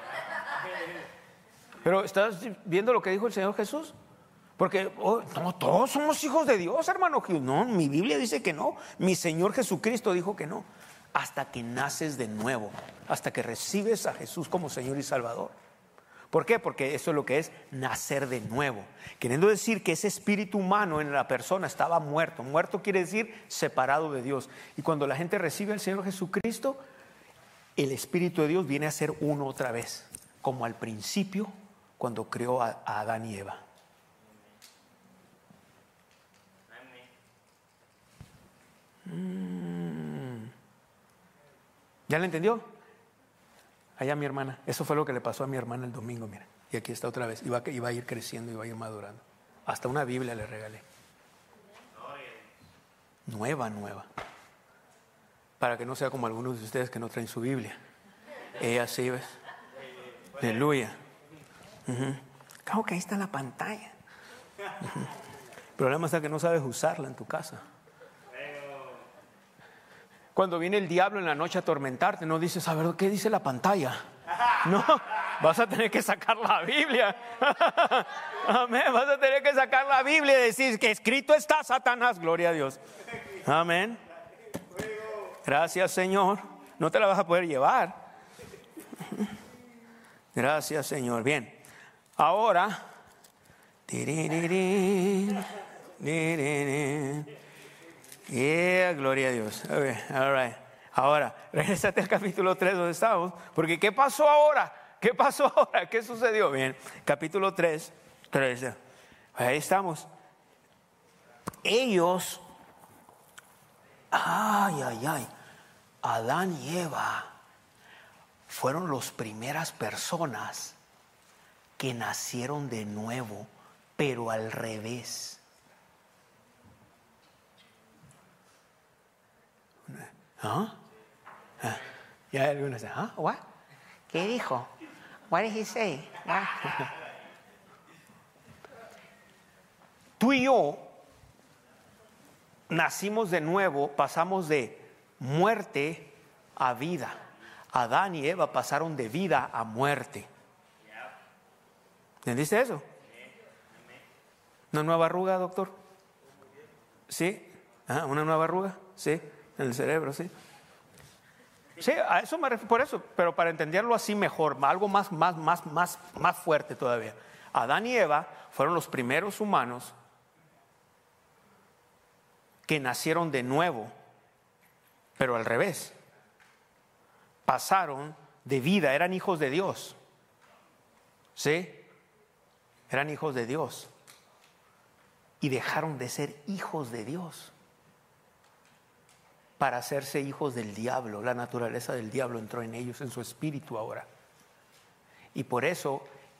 [SPEAKER 1] Pero ¿estás viendo lo que dijo el Señor Jesús? Porque oh, no, todos somos hijos de Dios, hermano. No, mi Biblia dice que no. Mi Señor Jesucristo dijo que no. Hasta que naces de nuevo, hasta que recibes a Jesús como Señor y Salvador. ¿Por qué? Porque eso es lo que es nacer de nuevo. Queriendo decir que ese espíritu humano en la persona estaba muerto. Muerto quiere decir separado de Dios. Y cuando la gente recibe al Señor Jesucristo, el Espíritu de Dios viene a ser uno otra vez, como al principio cuando creó a, a Adán y Eva. ¿Ya le entendió? Allá mi hermana. Eso fue lo que le pasó a mi hermana el domingo, mira. Y aquí está otra vez. Iba, iba a ir creciendo, iba a ir madurando. Hasta una Biblia le regalé. Nueva, nueva. Para que no sea como algunos de ustedes que no traen su Biblia. Ella sí, ¿ves? Aleluya. Uh-huh. Claro que ahí está la pantalla. Uh-huh. El problema está que no sabes usarla en tu casa. Cuando viene el diablo en la noche a atormentarte, no dices, a ver, ¿qué dice la pantalla? No, vas a tener que sacar la Biblia. Amén, vas a tener que sacar la Biblia y decir que escrito está, Satanás, gloria a Dios. Amén. Gracias, Señor. No te la vas a poder llevar. Gracias, Señor. Bien, ahora yeah, gloria a Dios. Okay, all right. Ahora, regresate al capítulo tres donde estábamos, porque ¿qué pasó ahora? ¿Qué pasó ahora? ¿Qué sucedió? Bien, capítulo tres, tres. Ahí estamos. Ellos, ay, ay, ay, Adán y Eva fueron las primeras personas que nacieron de nuevo, pero al revés. ¿Ah? ¿Ah? Ya hay algunos, ¿ah? ¿What? ¿Qué dijo? What did he say? Tú y yo nacimos de nuevo, pasamos de muerte a vida. Adán y Eva pasaron de vida a muerte. ¿Entendiste eso? ¿Una nueva arruga, doctor? ¿Sí? ¿Ah? ¿Una nueva arruga? Sí, en el cerebro, sí. Sí, a eso me refiero, por eso, pero para entenderlo así mejor, algo más, más, más, más, más fuerte todavía. Adán y Eva fueron los primeros humanos que nacieron de nuevo, pero al revés. Pasaron de vida, eran hijos de Dios. ¿Sí? Eran hijos de Dios. Y dejaron de ser hijos de Dios para hacerse hijos del diablo. La naturaleza del diablo entró en ellos, en su espíritu ahora. Y por eso,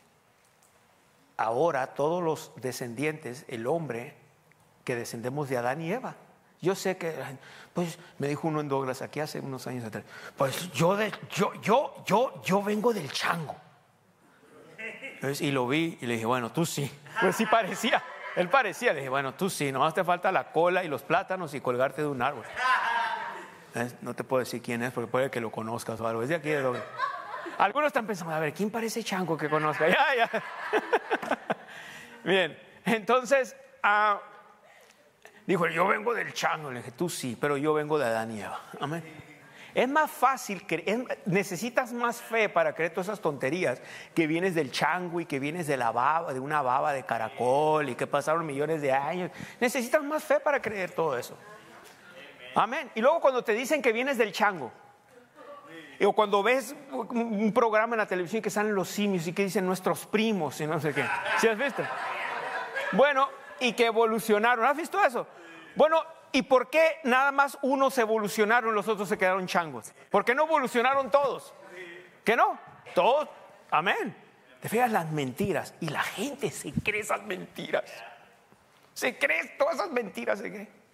[SPEAKER 1] ahora todos los descendientes, el hombre que descendemos de Adán y Eva. Yo sé que, pues, me dijo uno en Douglas aquí hace unos años atrás, pues yo, de, yo, yo, yo, yo vengo del chango. Entonces, y lo vi y le dije, bueno, tú sí. Pues sí parecía, él parecía. Le dije, bueno, tú sí, nomás te falta la cola y los plátanos y colgarte de un árbol. No te puedo decir quién es porque puede que lo conozcas o algo. Es de aquí de Douglas. Algunos están pensando, a ver, ¿quién parece chango que conozca? Ya, ya. Bien, entonces, uh, dijo, yo vengo del chango. Le dije, tú sí, pero yo vengo de Adán y Eva. Amén. Es más fácil, creer, necesitas más fe para creer todas esas tonterías que vienes del chango y que vienes de la baba, de una baba de caracol y que pasaron millones de años. Necesitas más fe para creer todo eso. Amén. Y luego cuando te dicen que vienes del chango, o cuando ves un programa en la televisión que salen los simios y que dicen nuestros primos y no sé qué. ¿Sí has visto? Bueno, y que evolucionaron. ¿Has visto eso? Bueno, ¿y por qué nada más unos evolucionaron y los otros se quedaron changos? ¿Por qué no evolucionaron todos? ¿Que no? Todos. Amén. Te fijas las mentiras y la gente se cree esas mentiras. Se cree todas esas mentiras, se cree.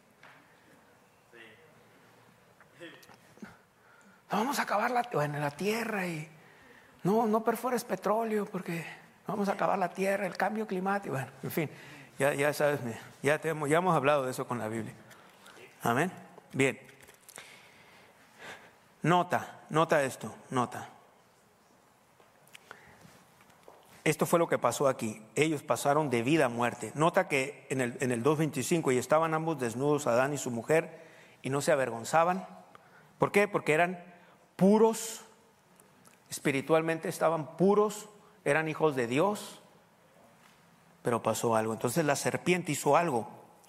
[SPEAKER 1] No, vamos a acabar la, bueno, la tierra y no, no perfores petróleo porque vamos a acabar la tierra, el cambio climático. Bueno, en fin, ya, ya sabes, ya, te hemos, ya hemos hablado de eso con la Biblia. Amén. Bien. Nota, nota esto, nota. Esto fue lo que pasó aquí. Ellos pasaron de vida a muerte. Nota que en el, en el dos veinticinco, y estaban ambos desnudos, Adán y su mujer, y no se avergonzaban. ¿Por qué? Porque eran puros, espiritualmente estaban puros, eran hijos de Dios, pero pasó algo. Entonces la serpiente hizo algo.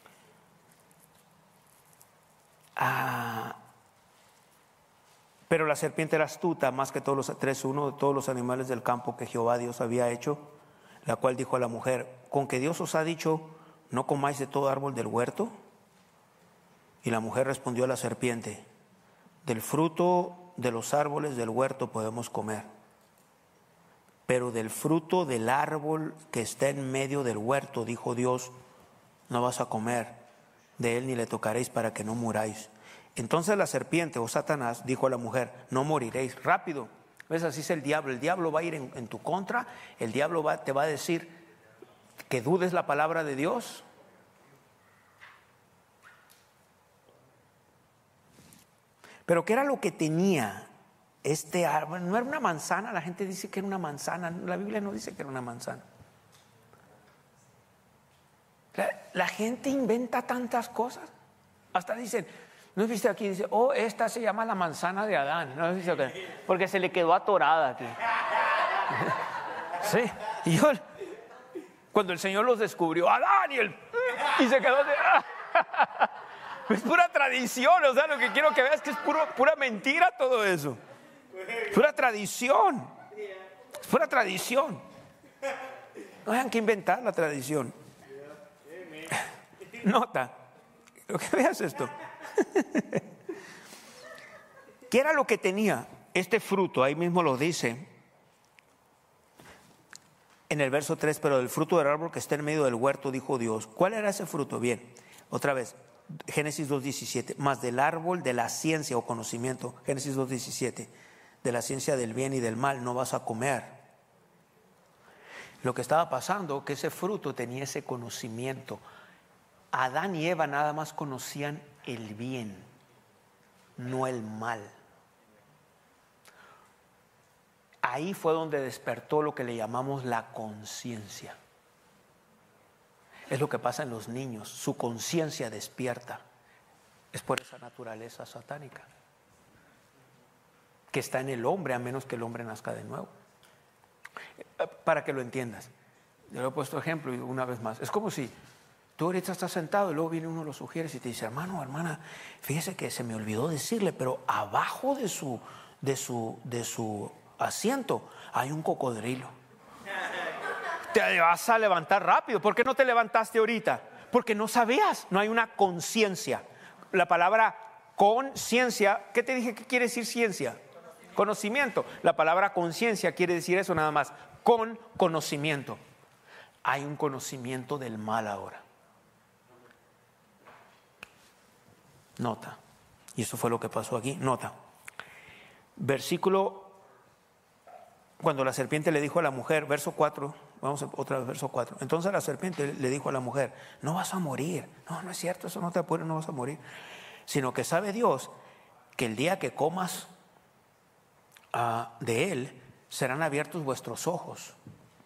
[SPEAKER 1] Ah, pero la serpiente era astuta más que todos los tres uno de todos los animales del campo que Jehová Dios había hecho, la cual dijo a la mujer, ¿con que Dios os ha dicho, no comáis de todo árbol del huerto? Y la mujer respondió a la serpiente, del fruto de los árboles del huerto podemos comer, pero del fruto del árbol que está en medio del huerto, dijo Dios, no vas a comer de él ni le tocaréis para que no muráis. Entonces la serpiente, o Satanás, dijo a la mujer, no moriréis. Rápido, ¿ves? Así es el diablo. El diablo va a ir en, en tu contra. El diablo va, te va a decir que dudes la palabra de Dios. Pero ¿qué era lo que tenía este árbol no era una manzana. La gente dice que era una manzana. La Biblia no dice que era una manzana. La, la gente inventa tantas cosas. Hasta dicen, ¿no viste aquí? Dice, oh, esta se llama la manzana de Adán. ¿No viste aquí? Porque se le quedó atorada aquí. Sí. Y yo, cuando el Señor los descubrió, Adán y el... Y se quedó de... Es pura tradición. O sea, lo que quiero que veas es que es puro, pura mentira todo eso. Pura tradición. Es pura tradición. No hayan que inventar la tradición. Nota. Lo que veas esto. ¿Qué era lo que tenía este fruto? Ahí mismo lo dice en el verso tres. Pero del fruto del árbol que está en medio del huerto dijo Dios. ¿Cuál era ese fruto? Bien, otra vez, Génesis dos diecisiete. Más del árbol de la ciencia o conocimiento, Génesis dos diecisiete, de la ciencia del bien y del mal no vas a comer. Lo que estaba pasando, que ese fruto tenía ese conocimiento. Adán y Eva nada más conocían el bien, no el mal. Ahí fue donde despertó lo que le llamamos la conciencia. Es lo que pasa en los niños, su conciencia despierta. Es por esa naturaleza satánica que está en el hombre, a menos que el hombre nazca de nuevo. Para que lo entiendas, yo le he puesto ejemplo y una vez más. Es como si tú ahorita estás sentado y luego viene uno, lo sugieres y te dice, hermano, hermana, fíjese que se me olvidó decirle, pero abajo de su, de su, de su asiento hay un cocodrilo. Te vas a levantar rápido. ¿Por qué no te levantaste ahorita? Porque no sabías, no hay una conciencia. La palabra conciencia, ¿qué te dije que quiere decir ciencia? Conocimiento. La palabra conciencia quiere decir eso nada más, con conocimiento. Hay un conocimiento del mal ahora. Nota. Y eso fue lo que pasó aquí. Nota. Versículo, cuando la serpiente le dijo a la mujer, verso cuatro, vamos a otra vez, verso cuatro. Entonces la serpiente le dijo a la mujer, no vas a morir. No, no es cierto, eso no te apures, no vas a morir. Sino que sabe Dios que el día que comas uh, de él, serán abiertos vuestros ojos.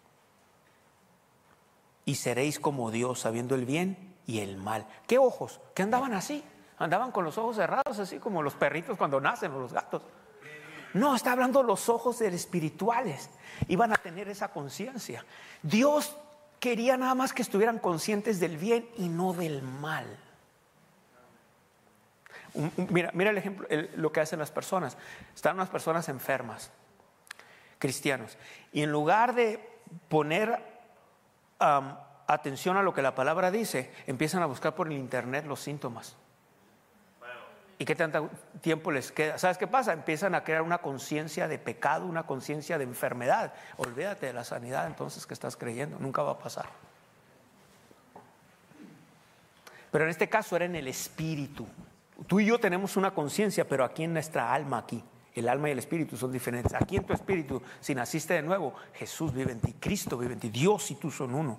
[SPEAKER 1] Y seréis como Dios, sabiendo el bien y el mal. ¿Qué ojos? ¿Qué andaban así? Andaban con los ojos cerrados, así como los perritos cuando nacen o los gatos. No, está hablando los ojos del espirituales. Iban a tener esa conciencia. Dios quería nada más que estuvieran conscientes del bien y no del mal. Un, un, mira, mira el ejemplo, el, lo que hacen las personas. Están unas personas enfermas, cristianos, y en lugar de poner um, atención a lo que la palabra dice, empiezan a buscar por el internet los síntomas. ¿Y qué tanto tiempo les queda? ¿Sabes qué pasa? Empiezan a crear una conciencia de pecado, una conciencia de enfermedad. Olvídate de la sanidad entonces que estás creyendo, nunca va a pasar. Pero en este caso era en el espíritu. Tú y yo tenemos una conciencia, pero aquí en nuestra alma, aquí. El alma y el espíritu son diferentes. Aquí en tu espíritu, si naciste de nuevo, Jesús vive en ti, Cristo vive en ti, Dios y tú son uno.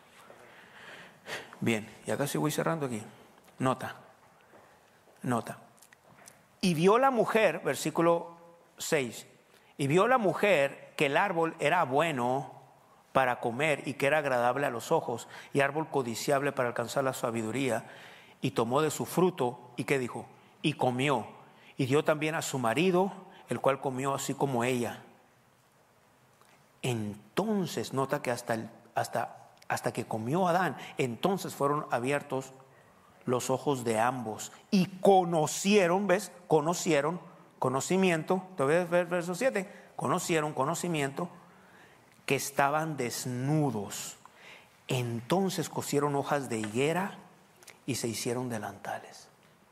[SPEAKER 1] Bien, y acá sí voy cerrando aquí. Nota, nota. Y vio la mujer, versículo seis, y vio la mujer que el árbol era bueno para comer y que era agradable a los ojos y árbol codiciable para alcanzar la sabiduría, y tomó de su fruto, ¿y qué dijo? Y comió, y dio también a su marido, el cual comió así como ella. Entonces, nota que hasta, el, hasta, hasta que comió Adán, entonces fueron abiertos los ojos de ambos y conocieron, ¿ves? Conocieron, conocimiento, te voy a ver verso siete, conocieron conocimiento que estaban desnudos. Entonces cosieron hojas de higuera y se hicieron delantales.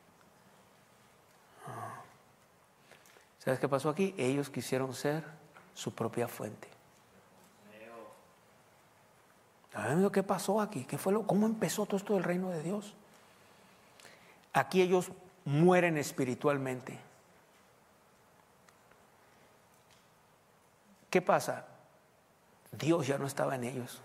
[SPEAKER 1] ¿Sabes qué pasó aquí? Ellos quisieron ser su propia fuente. ¿Sabes qué pasó aquí? ¿Qué fue lo, ¿Cómo empezó todo esto del reino de Dios? Aquí ellos mueren espiritualmente. ¿Qué pasa? Dios ya no estaba en ellos.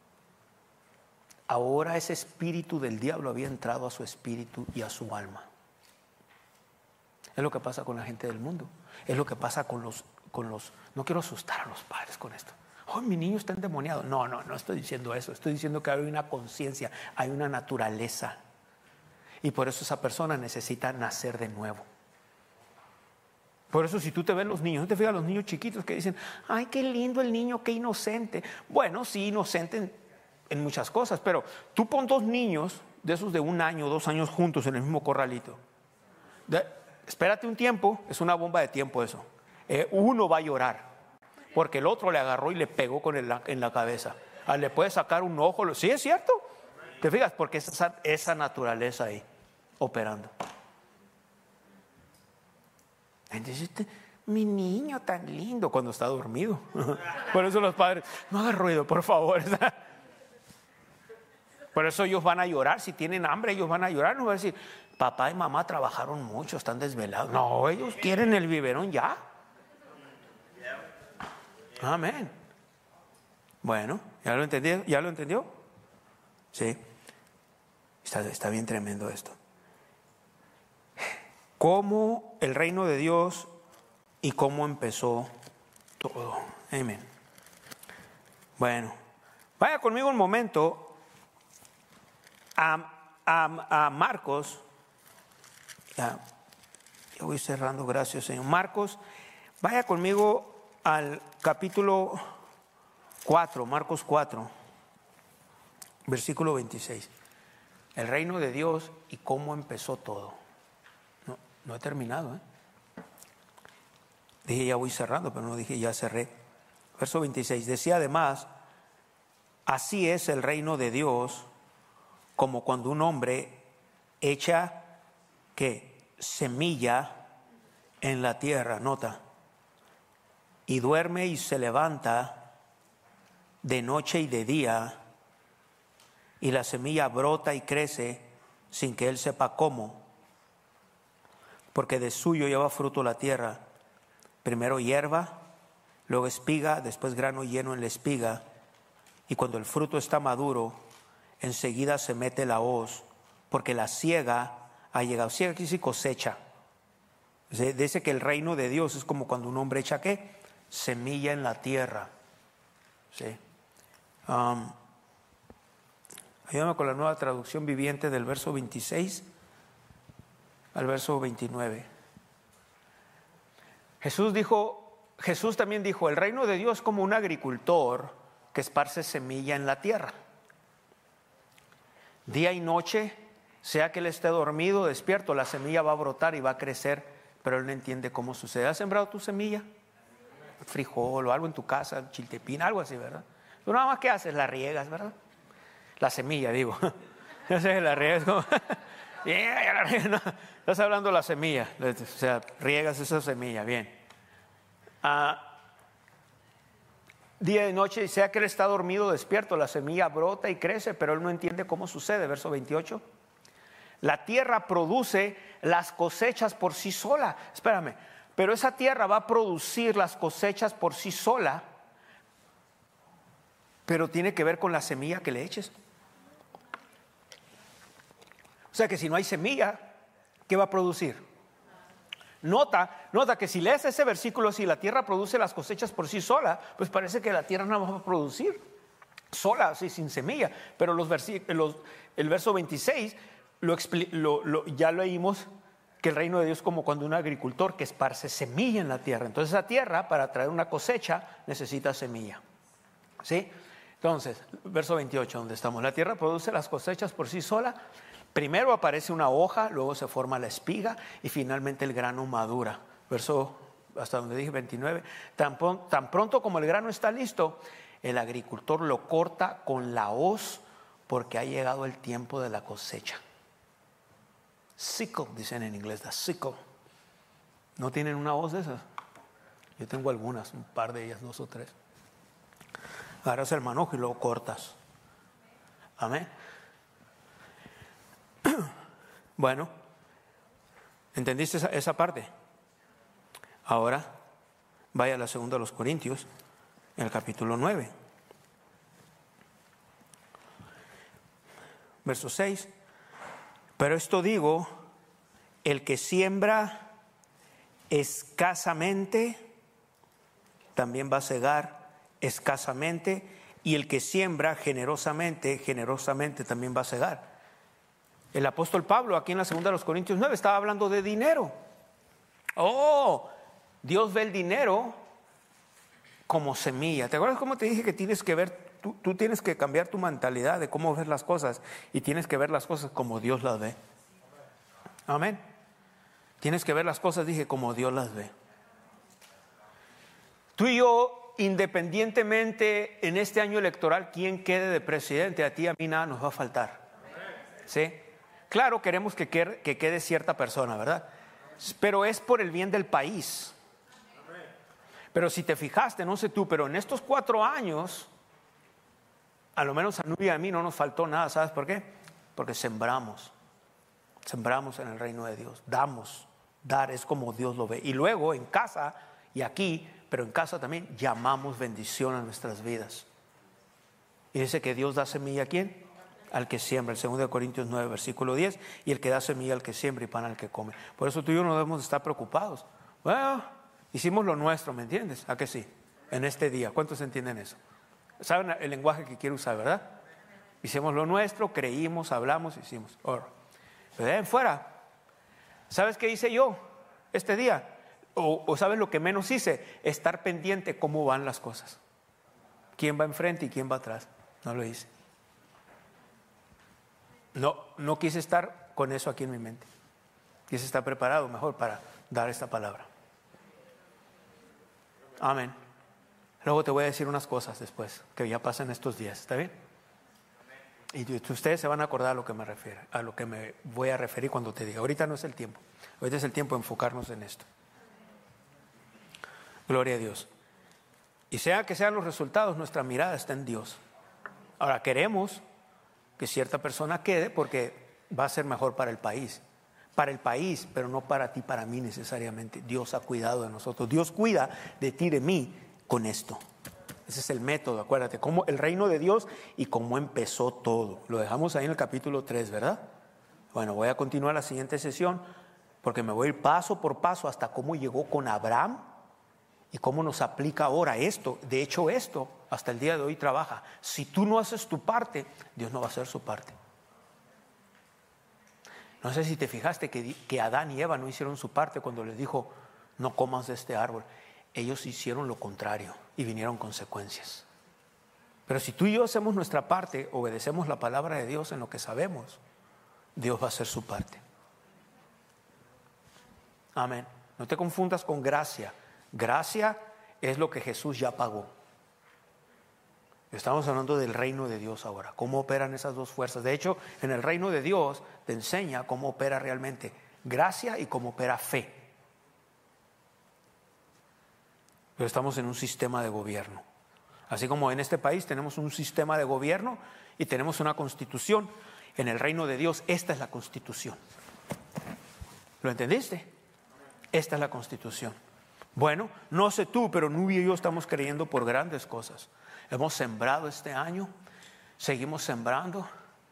[SPEAKER 1] Ahora ese espíritu del diablo había entrado a su espíritu y a su alma. Es lo que pasa con la gente del mundo. Es lo que pasa con los, con los... No quiero asustar a los padres con esto. Oh, mi niño está endemoniado. No, no, no estoy diciendo eso. Estoy diciendo que hay una conciencia, hay una naturaleza. Y por eso esa persona necesita nacer de nuevo. Por eso si tú te ves los niños, no te fijas los niños chiquitos que dicen, ay, qué lindo el niño, qué inocente. Bueno, sí, inocente en, en muchas cosas, pero tú pon dos niños de esos de un año, dos años juntos en el mismo corralito. De, espérate un tiempo, es una bomba de tiempo eso. Eh, uno va a llorar, porque el otro le agarró y le pegó con el, en la cabeza. Ah, le puede sacar un ojo, sí es cierto. ¿Te fijas? Porque es esa, esa naturaleza ahí, operando. Entonces, este, mi niño tan lindo cuando está dormido. Por eso los padres, no hagan ruido, por favor. Por eso ellos van a llorar. Si tienen hambre, ellos van a llorar. No van a decir, papá y mamá trabajaron mucho, están desvelados. No, ellos quieren el biberón ya. Amén. Bueno, ¿ya lo entendió? ¿Ya lo entendió? Sí. Está, está bien tremendo esto. Cómo el reino de Dios y cómo empezó todo. Amén. Bueno, vaya conmigo un momento a, a, a Marcos. Ya, yo voy cerrando, gracias Señor. Marcos, vaya conmigo al capítulo cuatro, Marcos cuatro, versículo veintiséis. El reino de Dios y cómo empezó todo. No, no he terminado, ¿eh? Dije ya voy cerrando, pero no dije ya cerré. Verso veintiséis, decía además, así es el reino de Dios, como cuando un hombre echa, ¿qué? Semilla en la tierra, nota, y duerme y se levanta de noche y de día, y la semilla brota y crece sin que él sepa cómo, porque de suyo lleva fruto la tierra, primero hierba, luego espiga, después grano lleno en la espiga, y cuando el fruto está maduro, enseguida se mete la hoz, porque la siega ha llegado. Siega quiere decir cosecha. Dice que el reino de Dios es como cuando un hombre echa ¿qué? Semilla en la tierra. ¿Sí? Um, ayúdame con la nueva traducción viviente del verso veintiséis al verso veintinueve. Jesús dijo, Jesús también dijo, el reino de Dios es como un agricultor que esparce semilla en la tierra. Día y noche, sea que él esté dormido o despierto, la semilla va a brotar y va a crecer, pero él no entiende cómo sucede. ¿Has sembrado tu semilla? Frijol o algo en tu casa, chiltepín, algo así, ¿verdad? Tú nada más que haces, la riegas, ¿verdad? La semilla, digo. Yo sé que la riegas como... yeah, ya la riegas, no. Estás hablando de la semilla, o sea, riegas esa semilla, bien. Ah, día y noche, sea que él está dormido o despierto, la semilla brota y crece, pero él no entiende cómo sucede. Verso veintiocho. La tierra produce las cosechas por sí sola. Espérame, pero esa tierra va a producir las cosechas por sí sola, pero tiene que ver con la semilla que le eches. O sea que si no hay semilla, ¿qué va a producir? Nota, nota que si lees ese versículo, si la tierra produce las cosechas por sí sola, pues parece que la tierra no va a producir sola, así sin semilla. Pero los los, el verso veintiséis lo, lo, lo, ya leímos que el reino de Dios es como cuando un agricultor que esparce semilla en la tierra. Entonces esa tierra para traer una cosecha necesita semilla. ¿Sí? Entonces, verso veintiocho, donde estamos, la tierra produce las cosechas por sí sola. Primero aparece una hoja, luego se forma la espiga y finalmente el grano madura. Verso hasta donde dije veintinueve. Tan, tan pronto como el grano está listo, el agricultor lo corta con la hoz porque ha llegado el tiempo de la cosecha. Sickle, dicen en inglés, la sickle. ¿No tienen una hoz de esas? Yo tengo algunas, un par de ellas, dos o tres. Agarras el manojo y luego cortas. Amén. Bueno, ¿entendiste esa, esa parte? Ahora, vaya a la segunda de los Corintios, en el capítulo nueve. Verso seis. Pero esto digo, el que siembra escasamente también va a segar escasamente, y el que siembra generosamente, generosamente también va a segar. El apóstol Pablo aquí en la segunda de los Corintios nueve estaba hablando de dinero. Oh, Dios ve el dinero como semilla. ¿Te acuerdas cómo te dije que tienes que ver, tú, tú tienes que cambiar tu mentalidad de cómo ves las cosas, y tienes que ver las cosas como Dios las ve? Amén. Tienes que ver las cosas, dije, como Dios las ve. Tú y yo, independientemente en este año electoral quién quede de presidente, a ti y a mí nada nos va a faltar. ¿Sí? Claro, queremos que quede, que quede cierta persona, ¿verdad? Pero es por el bien del país. Pero si te fijaste, no sé tú, pero en estos cuatro años, a lo menos a Nubia y a mí no nos faltó nada. ¿Sabes por qué? Porque sembramos. Sembramos en el reino de Dios. Damos. Dar es como Dios lo ve. Y luego en casa y aquí, pero en casa también, llamamos bendición a nuestras vidas. Y dice que Dios da semilla ¿a quién? Al que siembra. El segundo de Corintios nueve, versículo diez. Y el que da semilla al que siembra y pan al que come. Por eso tú y yo no debemos estar preocupados. Bueno, hicimos lo nuestro, ¿me entiendes? ¿A que sí? En este día. ¿Cuántos entienden eso? ¿Saben el lenguaje que quiero usar, verdad? Hicimos lo nuestro, creímos, hablamos, hicimos. Ahora, pero de ahí en fuera, ¿sabes qué hice yo este día? O, o ¿sabes lo que menos hice? Estar pendiente cómo van las cosas. ¿Quién va enfrente y quién va atrás? No lo hice. No, no quise estar con eso aquí en mi mente. Quise estar preparado mejor para dar esta palabra. Amén. Luego te voy a decir unas cosas después que ya pasan estos días, ¿está bien? Y ustedes se van a acordar a lo que me refiero, a lo que me voy a referir cuando te diga. Ahorita no es el tiempo. Ahorita es el tiempo de enfocarnos en esto. Gloria a Dios. Y sea que sean los resultados, nuestra mirada está en Dios. Ahora queremos que cierta persona quede porque va a ser mejor para el país. Para el país, pero no para ti, para mí necesariamente. Dios ha cuidado de nosotros. Dios cuida de ti, de mí, con esto. Ese es el método, acuérdate, cómo el reino de Dios y cómo empezó todo. Lo dejamos ahí en el capítulo tres, ¿verdad? Bueno, voy a continuar la siguiente sesión porque me voy a ir paso por paso hasta cómo llegó con Abraham y cómo nos aplica ahora esto. De hecho, esto hasta el día de hoy trabaja. Si tú no haces tu parte, Dios no va a hacer su parte. No sé si te fijaste que, que Adán y Eva no hicieron su parte cuando les dijo, no comas de este árbol. Ellos hicieron lo contrario y vinieron consecuencias. Pero si tú y yo hacemos nuestra parte, obedecemos la palabra de Dios en lo que sabemos, Dios va a hacer su parte. Amén. No te confundas con gracia. Gracia es lo que Jesús ya pagó. Estamos hablando del reino de Dios ahora, cómo operan esas dos fuerzas. De hecho, en el reino de Dios te enseña cómo opera realmente gracia y cómo opera fe. Pero estamos en un sistema de gobierno. Así como en este país tenemos un sistema de gobierno y tenemos una constitución, en el reino de Dios esta es la constitución. ¿Lo entendiste? Esta es la constitución. Bueno, no sé tú, pero Nubia y yo estamos creyendo por grandes cosas. Hemos sembrado este año, seguimos sembrando.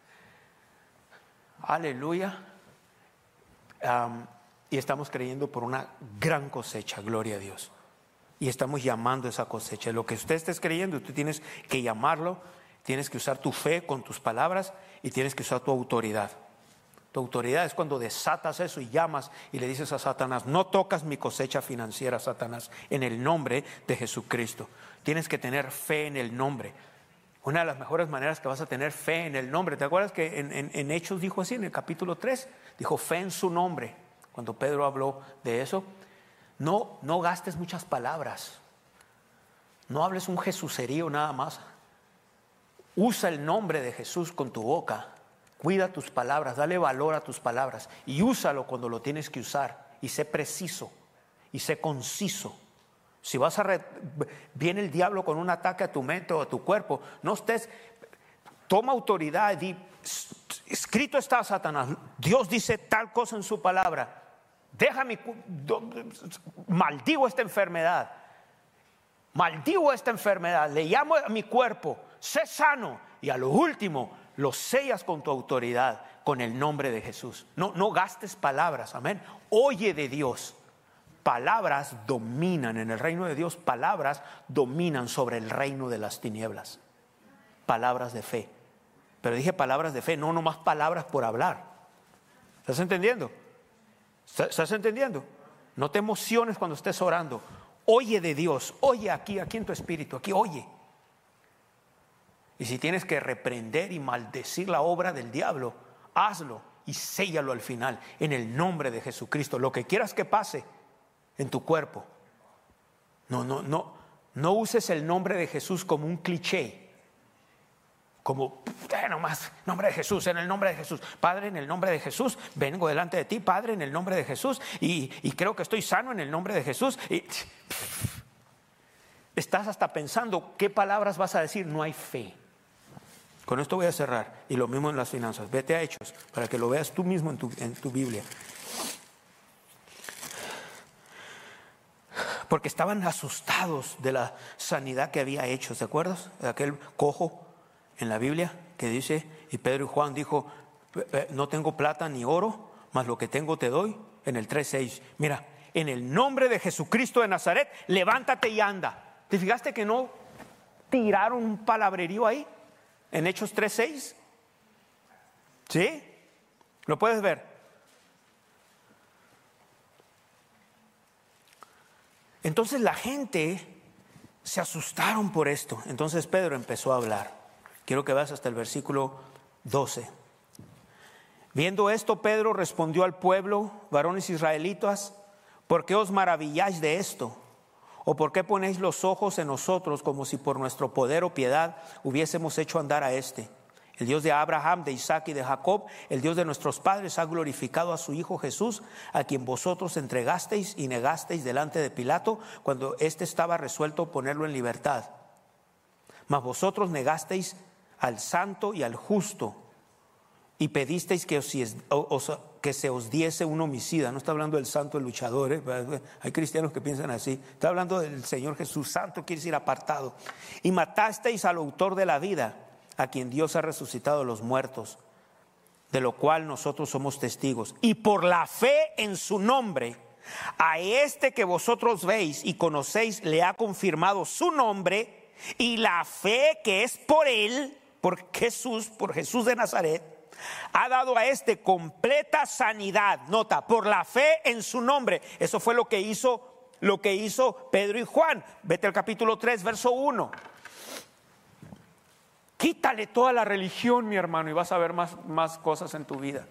[SPEAKER 1] Aleluya. Um, y estamos creyendo por una gran cosecha, gloria a Dios. Y estamos llamando esa cosecha. Lo que usted estés creyendo, tú tienes que llamarlo, tienes que usar tu fe con tus palabras y tienes que usar tu autoridad. Tu autoridad es cuando desatas eso y llamas y le dices a Satanás, no tocas mi cosecha financiera, Satanás, en el nombre de Jesucristo. Tienes que tener fe en el nombre. Una de las mejores maneras que vas a tener fe en el nombre, ¿te acuerdas que en, en, en Hechos dijo así, en el capítulo tres? Dijo fe en su nombre. Cuando Pedro habló de eso, no, no gastes muchas palabras. No hables un jesucerío nada más. Usa el nombre de Jesús con tu boca. Cuida tus palabras, dale valor a tus palabras y úsalo cuando lo tienes que usar. Y sé preciso y sé conciso. Si vas a re... viene el diablo con un ataque a tu mente o a tu cuerpo, no estés, toma autoridad y di, escrito está, Satanás, Dios dice tal cosa en su palabra, déjame, maldigo esta enfermedad, maldigo esta enfermedad, le llamo a mi cuerpo, sé sano, y a lo último lo sellas con tu autoridad, con el nombre de Jesús. No, no gastes palabras, amén. Oye de Dios. palabras dominan en el reino de Dios, palabras dominan sobre el reino de las tinieblas. Palabras de fe. Pero dije palabras de fe, no nomás palabras por hablar. ¿Estás entendiendo? ¿Estás entendiendo? No te emociones cuando estés orando. Oye de Dios, oye aquí, aquí en tu espíritu, aquí oye. Y si tienes que reprender y maldecir la obra del diablo, hazlo y séllalo al final, en el nombre de Jesucristo. Lo que quieras que pase en tu cuerpo. No, no, no, no uses el nombre de Jesús como un cliché. Como, eh, nomás, nombre de Jesús, en el nombre de Jesús. Padre, en el nombre de Jesús, vengo delante de ti, Padre, en el nombre de Jesús. Y, y creo que estoy sano en el nombre de Jesús. Y, pff, estás hasta pensando qué palabras vas a decir. No hay fe. Con esto voy a cerrar. Y lo mismo en las finanzas. Vete a Hechos para que lo veas tú mismo en tu, en tu Biblia. Porque estaban asustados de la sanidad que había hecho. ¿Te acuerdas? De aquel cojo en la Biblia que dice, y Pedro y Juan dijo, no tengo plata ni oro, mas lo que tengo te doy. En el tres seis, mira, en el nombre de Jesucristo de Nazaret, levántate y anda. ¿Te fijaste que no tiraron un palabrerío ahí? En Hechos tres seis. ¿Sí? ¿Lo puedes ver? Entonces la gente se asustaron por esto. Entonces Pedro empezó a hablar. Quiero que veas hasta el versículo doce. Viendo esto, Pedro respondió al pueblo, varones israelitas, ¿por qué os maravilláis de esto? ¿O por qué ponéis los ojos en nosotros como si por nuestro poder o piedad hubiésemos hecho andar a este? El Dios de Abraham, de Isaac y de Jacob, el Dios de nuestros padres, ha glorificado a su Hijo Jesús, a quien vosotros entregasteis y negasteis delante de Pilato, cuando éste estaba resuelto a ponerlo en libertad. Mas vosotros negasteis al santo y al justo, y pedisteis que, os, os, que se os diese un homicida. No está hablando del santo, el luchador, ¿eh? Hay cristianos que piensan así. Está hablando del Señor Jesús. Santo quiere decir apartado. Y matasteis al autor de la vida, a quien Dios ha resucitado de los muertos, de lo cual nosotros somos testigos. Y por la fe en su nombre, a este que vosotros veis y conocéis, le ha confirmado su nombre, y la fe que es por él, por Jesús, por Jesús de Nazaret, ha dado a este completa sanidad. Nota, por la fe en su nombre. Eso fue lo que hizo, lo que hizo Pedro y Juan. Vete al capítulo tres, verso uno. Quítale toda la religión, mi hermano, y vas a ver más, más cosas en tu vida.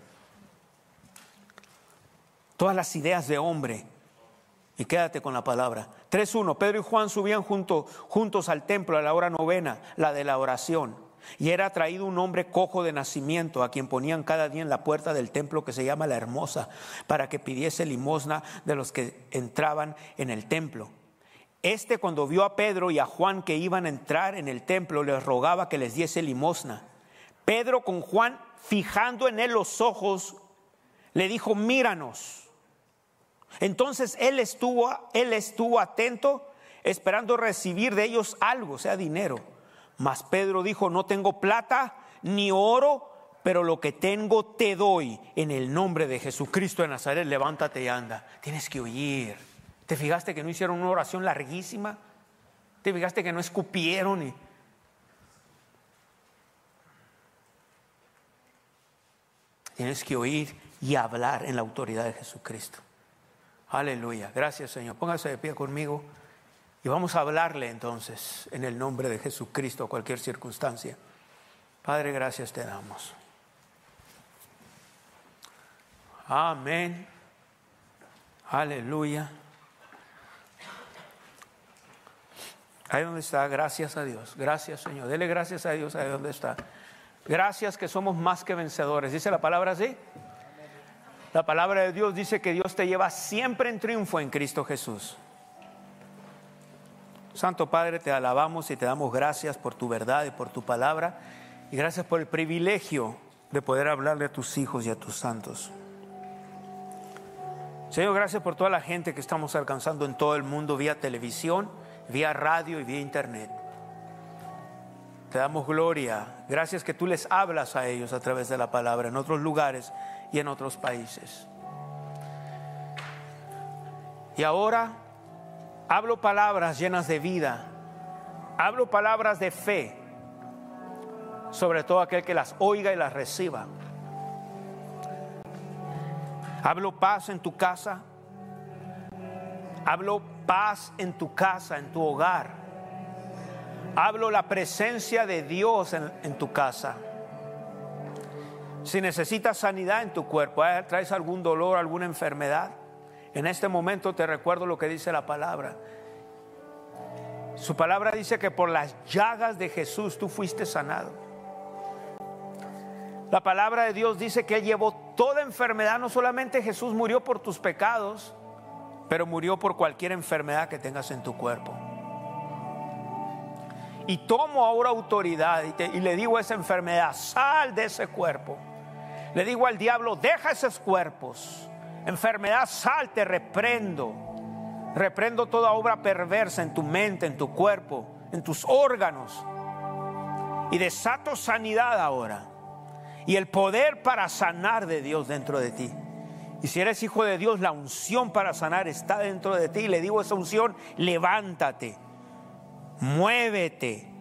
[SPEAKER 1] Todas las ideas de hombre, y quédate con la palabra. tres uno, Pedro y Juan subían junto, juntos al templo a la hora novena, la de la oración. Y era traído un hombre cojo de nacimiento, a quien ponían cada día en la puerta del templo, que se llama La Hermosa, para que pidiese limosna de los que entraban en el templo. Este, cuando vio a Pedro y a Juan que iban a entrar en el templo, les rogaba que les diese limosna. Pedro, con Juan fijando en él los ojos, le dijo: míranos. Entonces él estuvo, él estuvo atento, esperando recibir de ellos algo, sea dinero. Mas Pedro dijo: no tengo plata ni oro, pero lo que tengo te doy. En el nombre de Jesucristo de Nazaret, levántate y anda. Tienes que oír. ¿Te fijaste que no hicieron una oración larguísima? ¿Te fijaste que no escupieron? Y... tienes que oír y hablar en la autoridad de Jesucristo. Aleluya. Gracias, Señor. Póngase de pie conmigo. Y vamos a hablarle entonces en el nombre de Jesucristo a cualquier circunstancia. Padre, gracias te damos. Amén. Aleluya. Ahí donde está, gracias a Dios. Gracias, Señor. Dele gracias a Dios ahí donde está. Gracias que somos más que vencedores. ¿Dice la palabra así? La palabra de Dios dice que Dios te lleva siempre en triunfo en Cristo Jesús. Santo Padre, te alabamos y te damos gracias por tu verdad y por tu palabra, y gracias por el privilegio de poder hablarle a tus hijos y a tus santos. Señor, gracias por toda la gente que estamos alcanzando en todo el mundo vía televisión, vía radio y vía internet. Te damos gloria. Gracias que tú les hablas a ellos a través de la palabra en otros lugares y en otros países. Y ahora hablo palabras llenas de vida, hablo palabras de fe sobre todo aquel que las oiga y las reciba. Hablo paz en tu casa, hablo paz en tu casa, en tu hogar. Hablo la presencia de Dios en, en tu casa. Si necesitas sanidad en tu cuerpo, traes algún dolor, alguna enfermedad, en este momento te recuerdo lo que dice la palabra. Su palabra dice que por las llagas de Jesús tú fuiste sanado. La palabra de Dios dice que Él llevó toda enfermedad. No solamente Jesús murió por tus pecados, pero murió por cualquier enfermedad que tengas en tu cuerpo. Y tomo ahora autoridad y, te, y le digo a esa enfermedad: sal de ese cuerpo. Le digo al diablo: deja esos cuerpos. Enfermedad, sal, te reprendo. Reprendo toda obra perversa en tu mente, en tu cuerpo, en tus órganos. Y desato sanidad ahora. Y el poder para sanar de Dios dentro de ti. Y si eres hijo de Dios, la unción para sanar está dentro de ti. Y le digo a esa unción: levántate, muévete,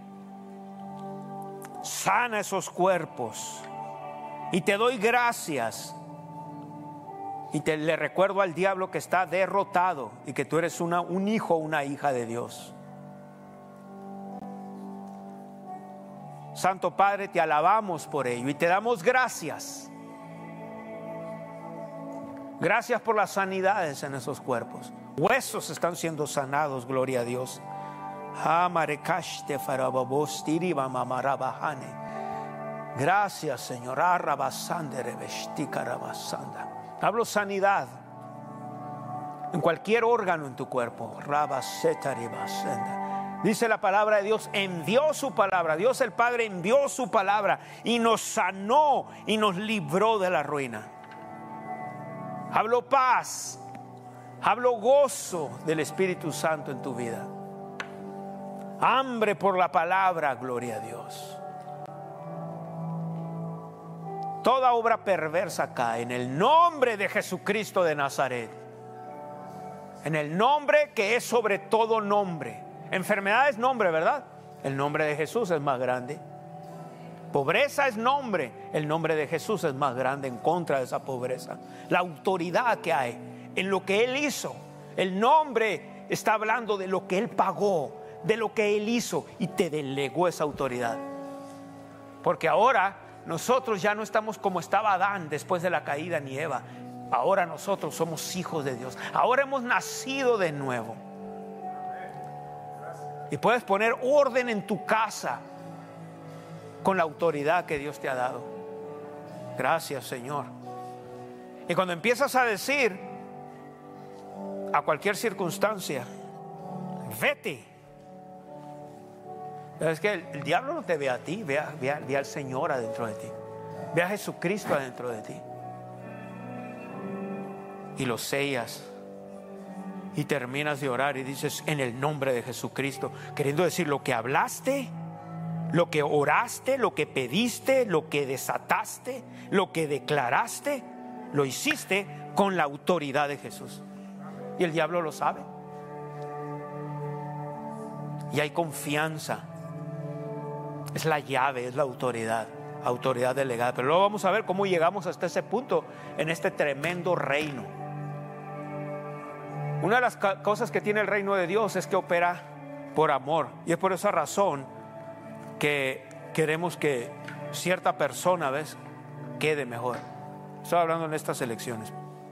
[SPEAKER 1] sana esos cuerpos. Y te doy gracias. Y te, le recuerdo al diablo que está derrotado y que tú eres una, un hijo o una hija de Dios. Santo Padre, te alabamos por ello y te damos gracias. Gracias por las sanidades en esos cuerpos. Huesos están siendo sanados, gloria a Dios. Gracias, Señor. Hablo sanidad en cualquier órgano en tu cuerpo. Dice la palabra de Dios, envió su palabra. Dios el Padre envió su palabra y nos sanó y nos libró de la ruina. Hablo paz, hablo gozo del Espíritu Santo en tu vida. Hambre por la palabra, gloria a Dios. Toda obra perversa cae en el nombre de Jesucristo de Nazaret. En el nombre que es sobre todo nombre. Enfermedad es nombre, ¿verdad? El nombre de Jesús es más grande. Pobreza es nombre. El nombre de Jesús es más grande en contra de esa pobreza. La autoridad que hay en lo que Él hizo. El nombre está hablando de lo que Él pagó, de lo que Él hizo y te delegó esa autoridad. Porque ahora nosotros ya no estamos como estaba Adán después de la caída, ni Eva. Ahora nosotros somos hijos de Dios. Ahora hemos nacido de nuevo. Y puedes poner orden en tu casa con la autoridad que Dios te ha dado. Gracias, Señor. Y cuando empiezas a decir a cualquier circunstancia: vete. Es que el, el diablo no te ve a ti, ve, a, ve, a, ve al Señor adentro de ti. Ve a Jesucristo adentro de ti. Y lo sellas. Y terminas de orar y dices: en el nombre de Jesucristo. Queriendo decir lo que hablaste, lo que oraste, lo que pediste, lo que desataste, lo que declaraste, lo hiciste con la autoridad de Jesús. Y el diablo lo sabe. Y hay confianza. Es la llave, es la autoridad, autoridad delegada. Pero luego vamos a ver cómo llegamos hasta ese punto en este tremendo reino. Una de las cosas que tiene el reino de Dios es que opera por amor. Y es por esa razón que queremos que cierta persona, ¿ves?, quede mejor. Estoy hablando en estas elecciones.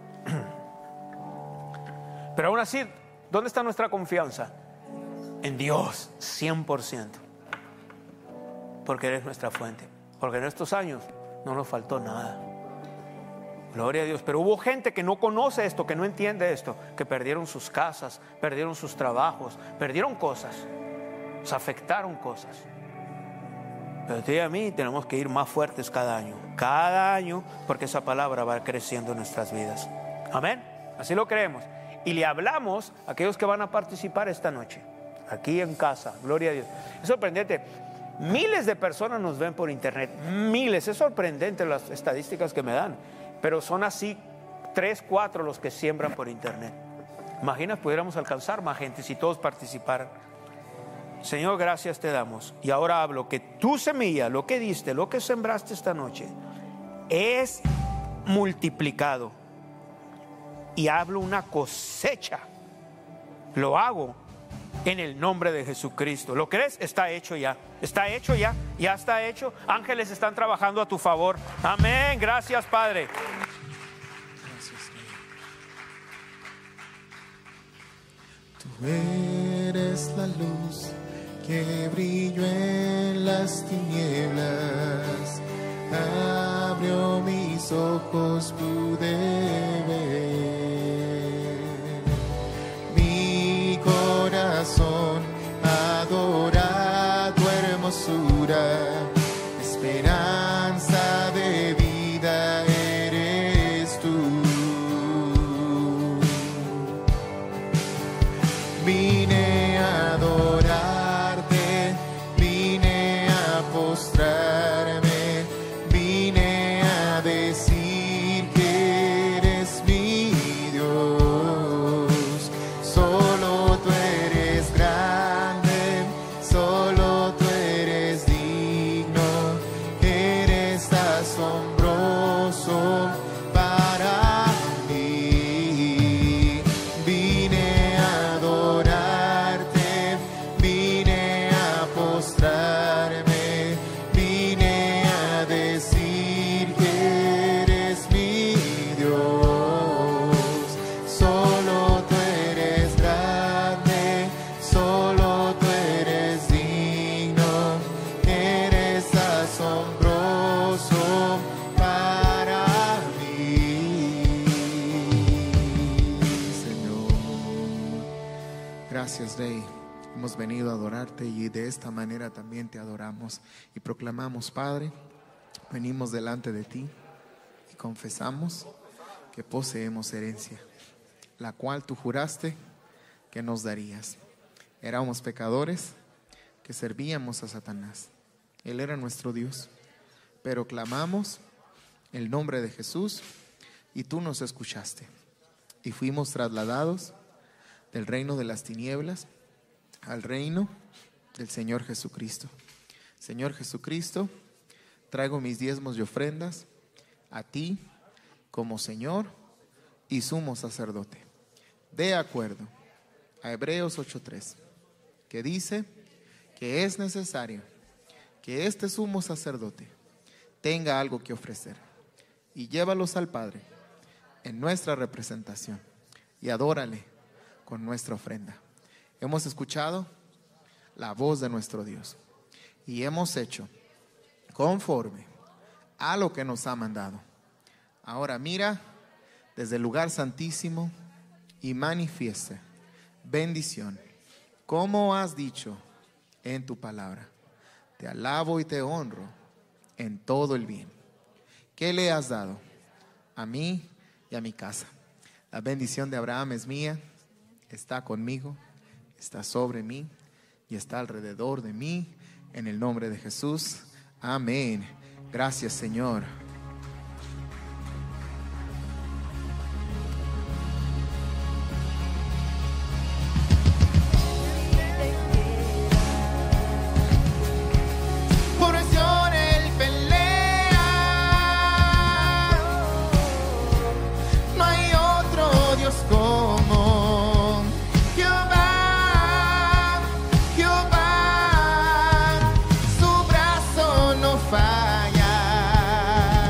[SPEAKER 1] Pero aún así, ¿dónde está nuestra confianza? En Dios, cien por ciento. Porque eres nuestra fuente. Porque en estos años no nos faltó nada. Gloria a Dios. Pero hubo gente que no conoce esto, que no entiende esto, que perdieron sus casas, perdieron sus trabajos, perdieron cosas, se afectaron cosas. Pero a ti y a mí tenemos que ir más fuertes cada año, cada año, porque esa palabra va creciendo en nuestras vidas. Amén. Así lo creemos. Y le hablamos a aquellos que van a participar esta noche, aquí en casa. Gloria a Dios. Es sorprendente. Miles de personas nos ven por internet. Miles. Es sorprendente las estadísticas que me dan. Pero son así tres, cuatro los que siembran por internet. Imaginas, pudiéramos alcanzar más gente si todos participaran. Señor, gracias te damos. Y ahora hablo que tu semilla, lo que diste, lo que sembraste esta noche, es multiplicado. Y hablo una cosecha. Lo hago en el nombre de Jesucristo. ¿Lo crees? Está hecho ya. Está hecho ya. Ya está hecho. Ángeles están trabajando a tu favor. Amén. Gracias, Padre.
[SPEAKER 2] Gracias, Señor. Tú eres la luz que brilló en las tinieblas. Abrió mis ojos, pude ver. Mi corazón adora tu hermosura. Esperanza de vida eres tú. Vine a adorarte, vine a postrarme, vine a decir que eres mi Dios. Solo tú eres grande, solo tú eres digno, eres asombroso para mí. Vine a adorarte, vine a postrarme, vine a decir que eres mi Dios. Solo tú eres grande, solo tú eres digno, eres asombroso para mí, Señor. Gracias, Rey. Hemos venido a adorarte y de esta manera también te adoramos y proclamamos, Padre, venimos delante de ti y confesamos que poseemos herencia, la cual tú juraste que nos darías. Éramos pecadores que servíamos a Satanás. Él era nuestro Dios, pero clamamos el nombre de Jesús y tú nos escuchaste y fuimos trasladados del reino de las tinieblas al reino del Señor Jesucristo. Señor Jesucristo, traigo mis diezmos y ofrendas a ti como Señor y sumo sacerdote, de acuerdo a Hebreos ocho tres, que dice que es necesario que este sumo sacerdote tenga algo que ofrecer, y llévalos al Padre en nuestra representación y adórale con nuestra ofrenda. Hemos escuchado la voz de nuestro Dios y hemos hecho conforme a lo que nos ha mandado. Ahora mira desde el lugar santísimo y manifieste bendición, como has dicho en tu palabra. Te alabo y te honro en todo el bien que le has dado a mí y a mi casa. La bendición de Abraham es mía, está conmigo, está sobre mí y está alrededor de mí, en el nombre de Jesús. Amén. Gracias, Señor. Como Jehová, Jehová, su brazo no falla.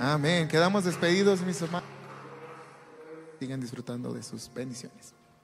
[SPEAKER 2] Amén. Quedamos despedidos, mis hermanos. Sigan disfrutando de sus bendiciones.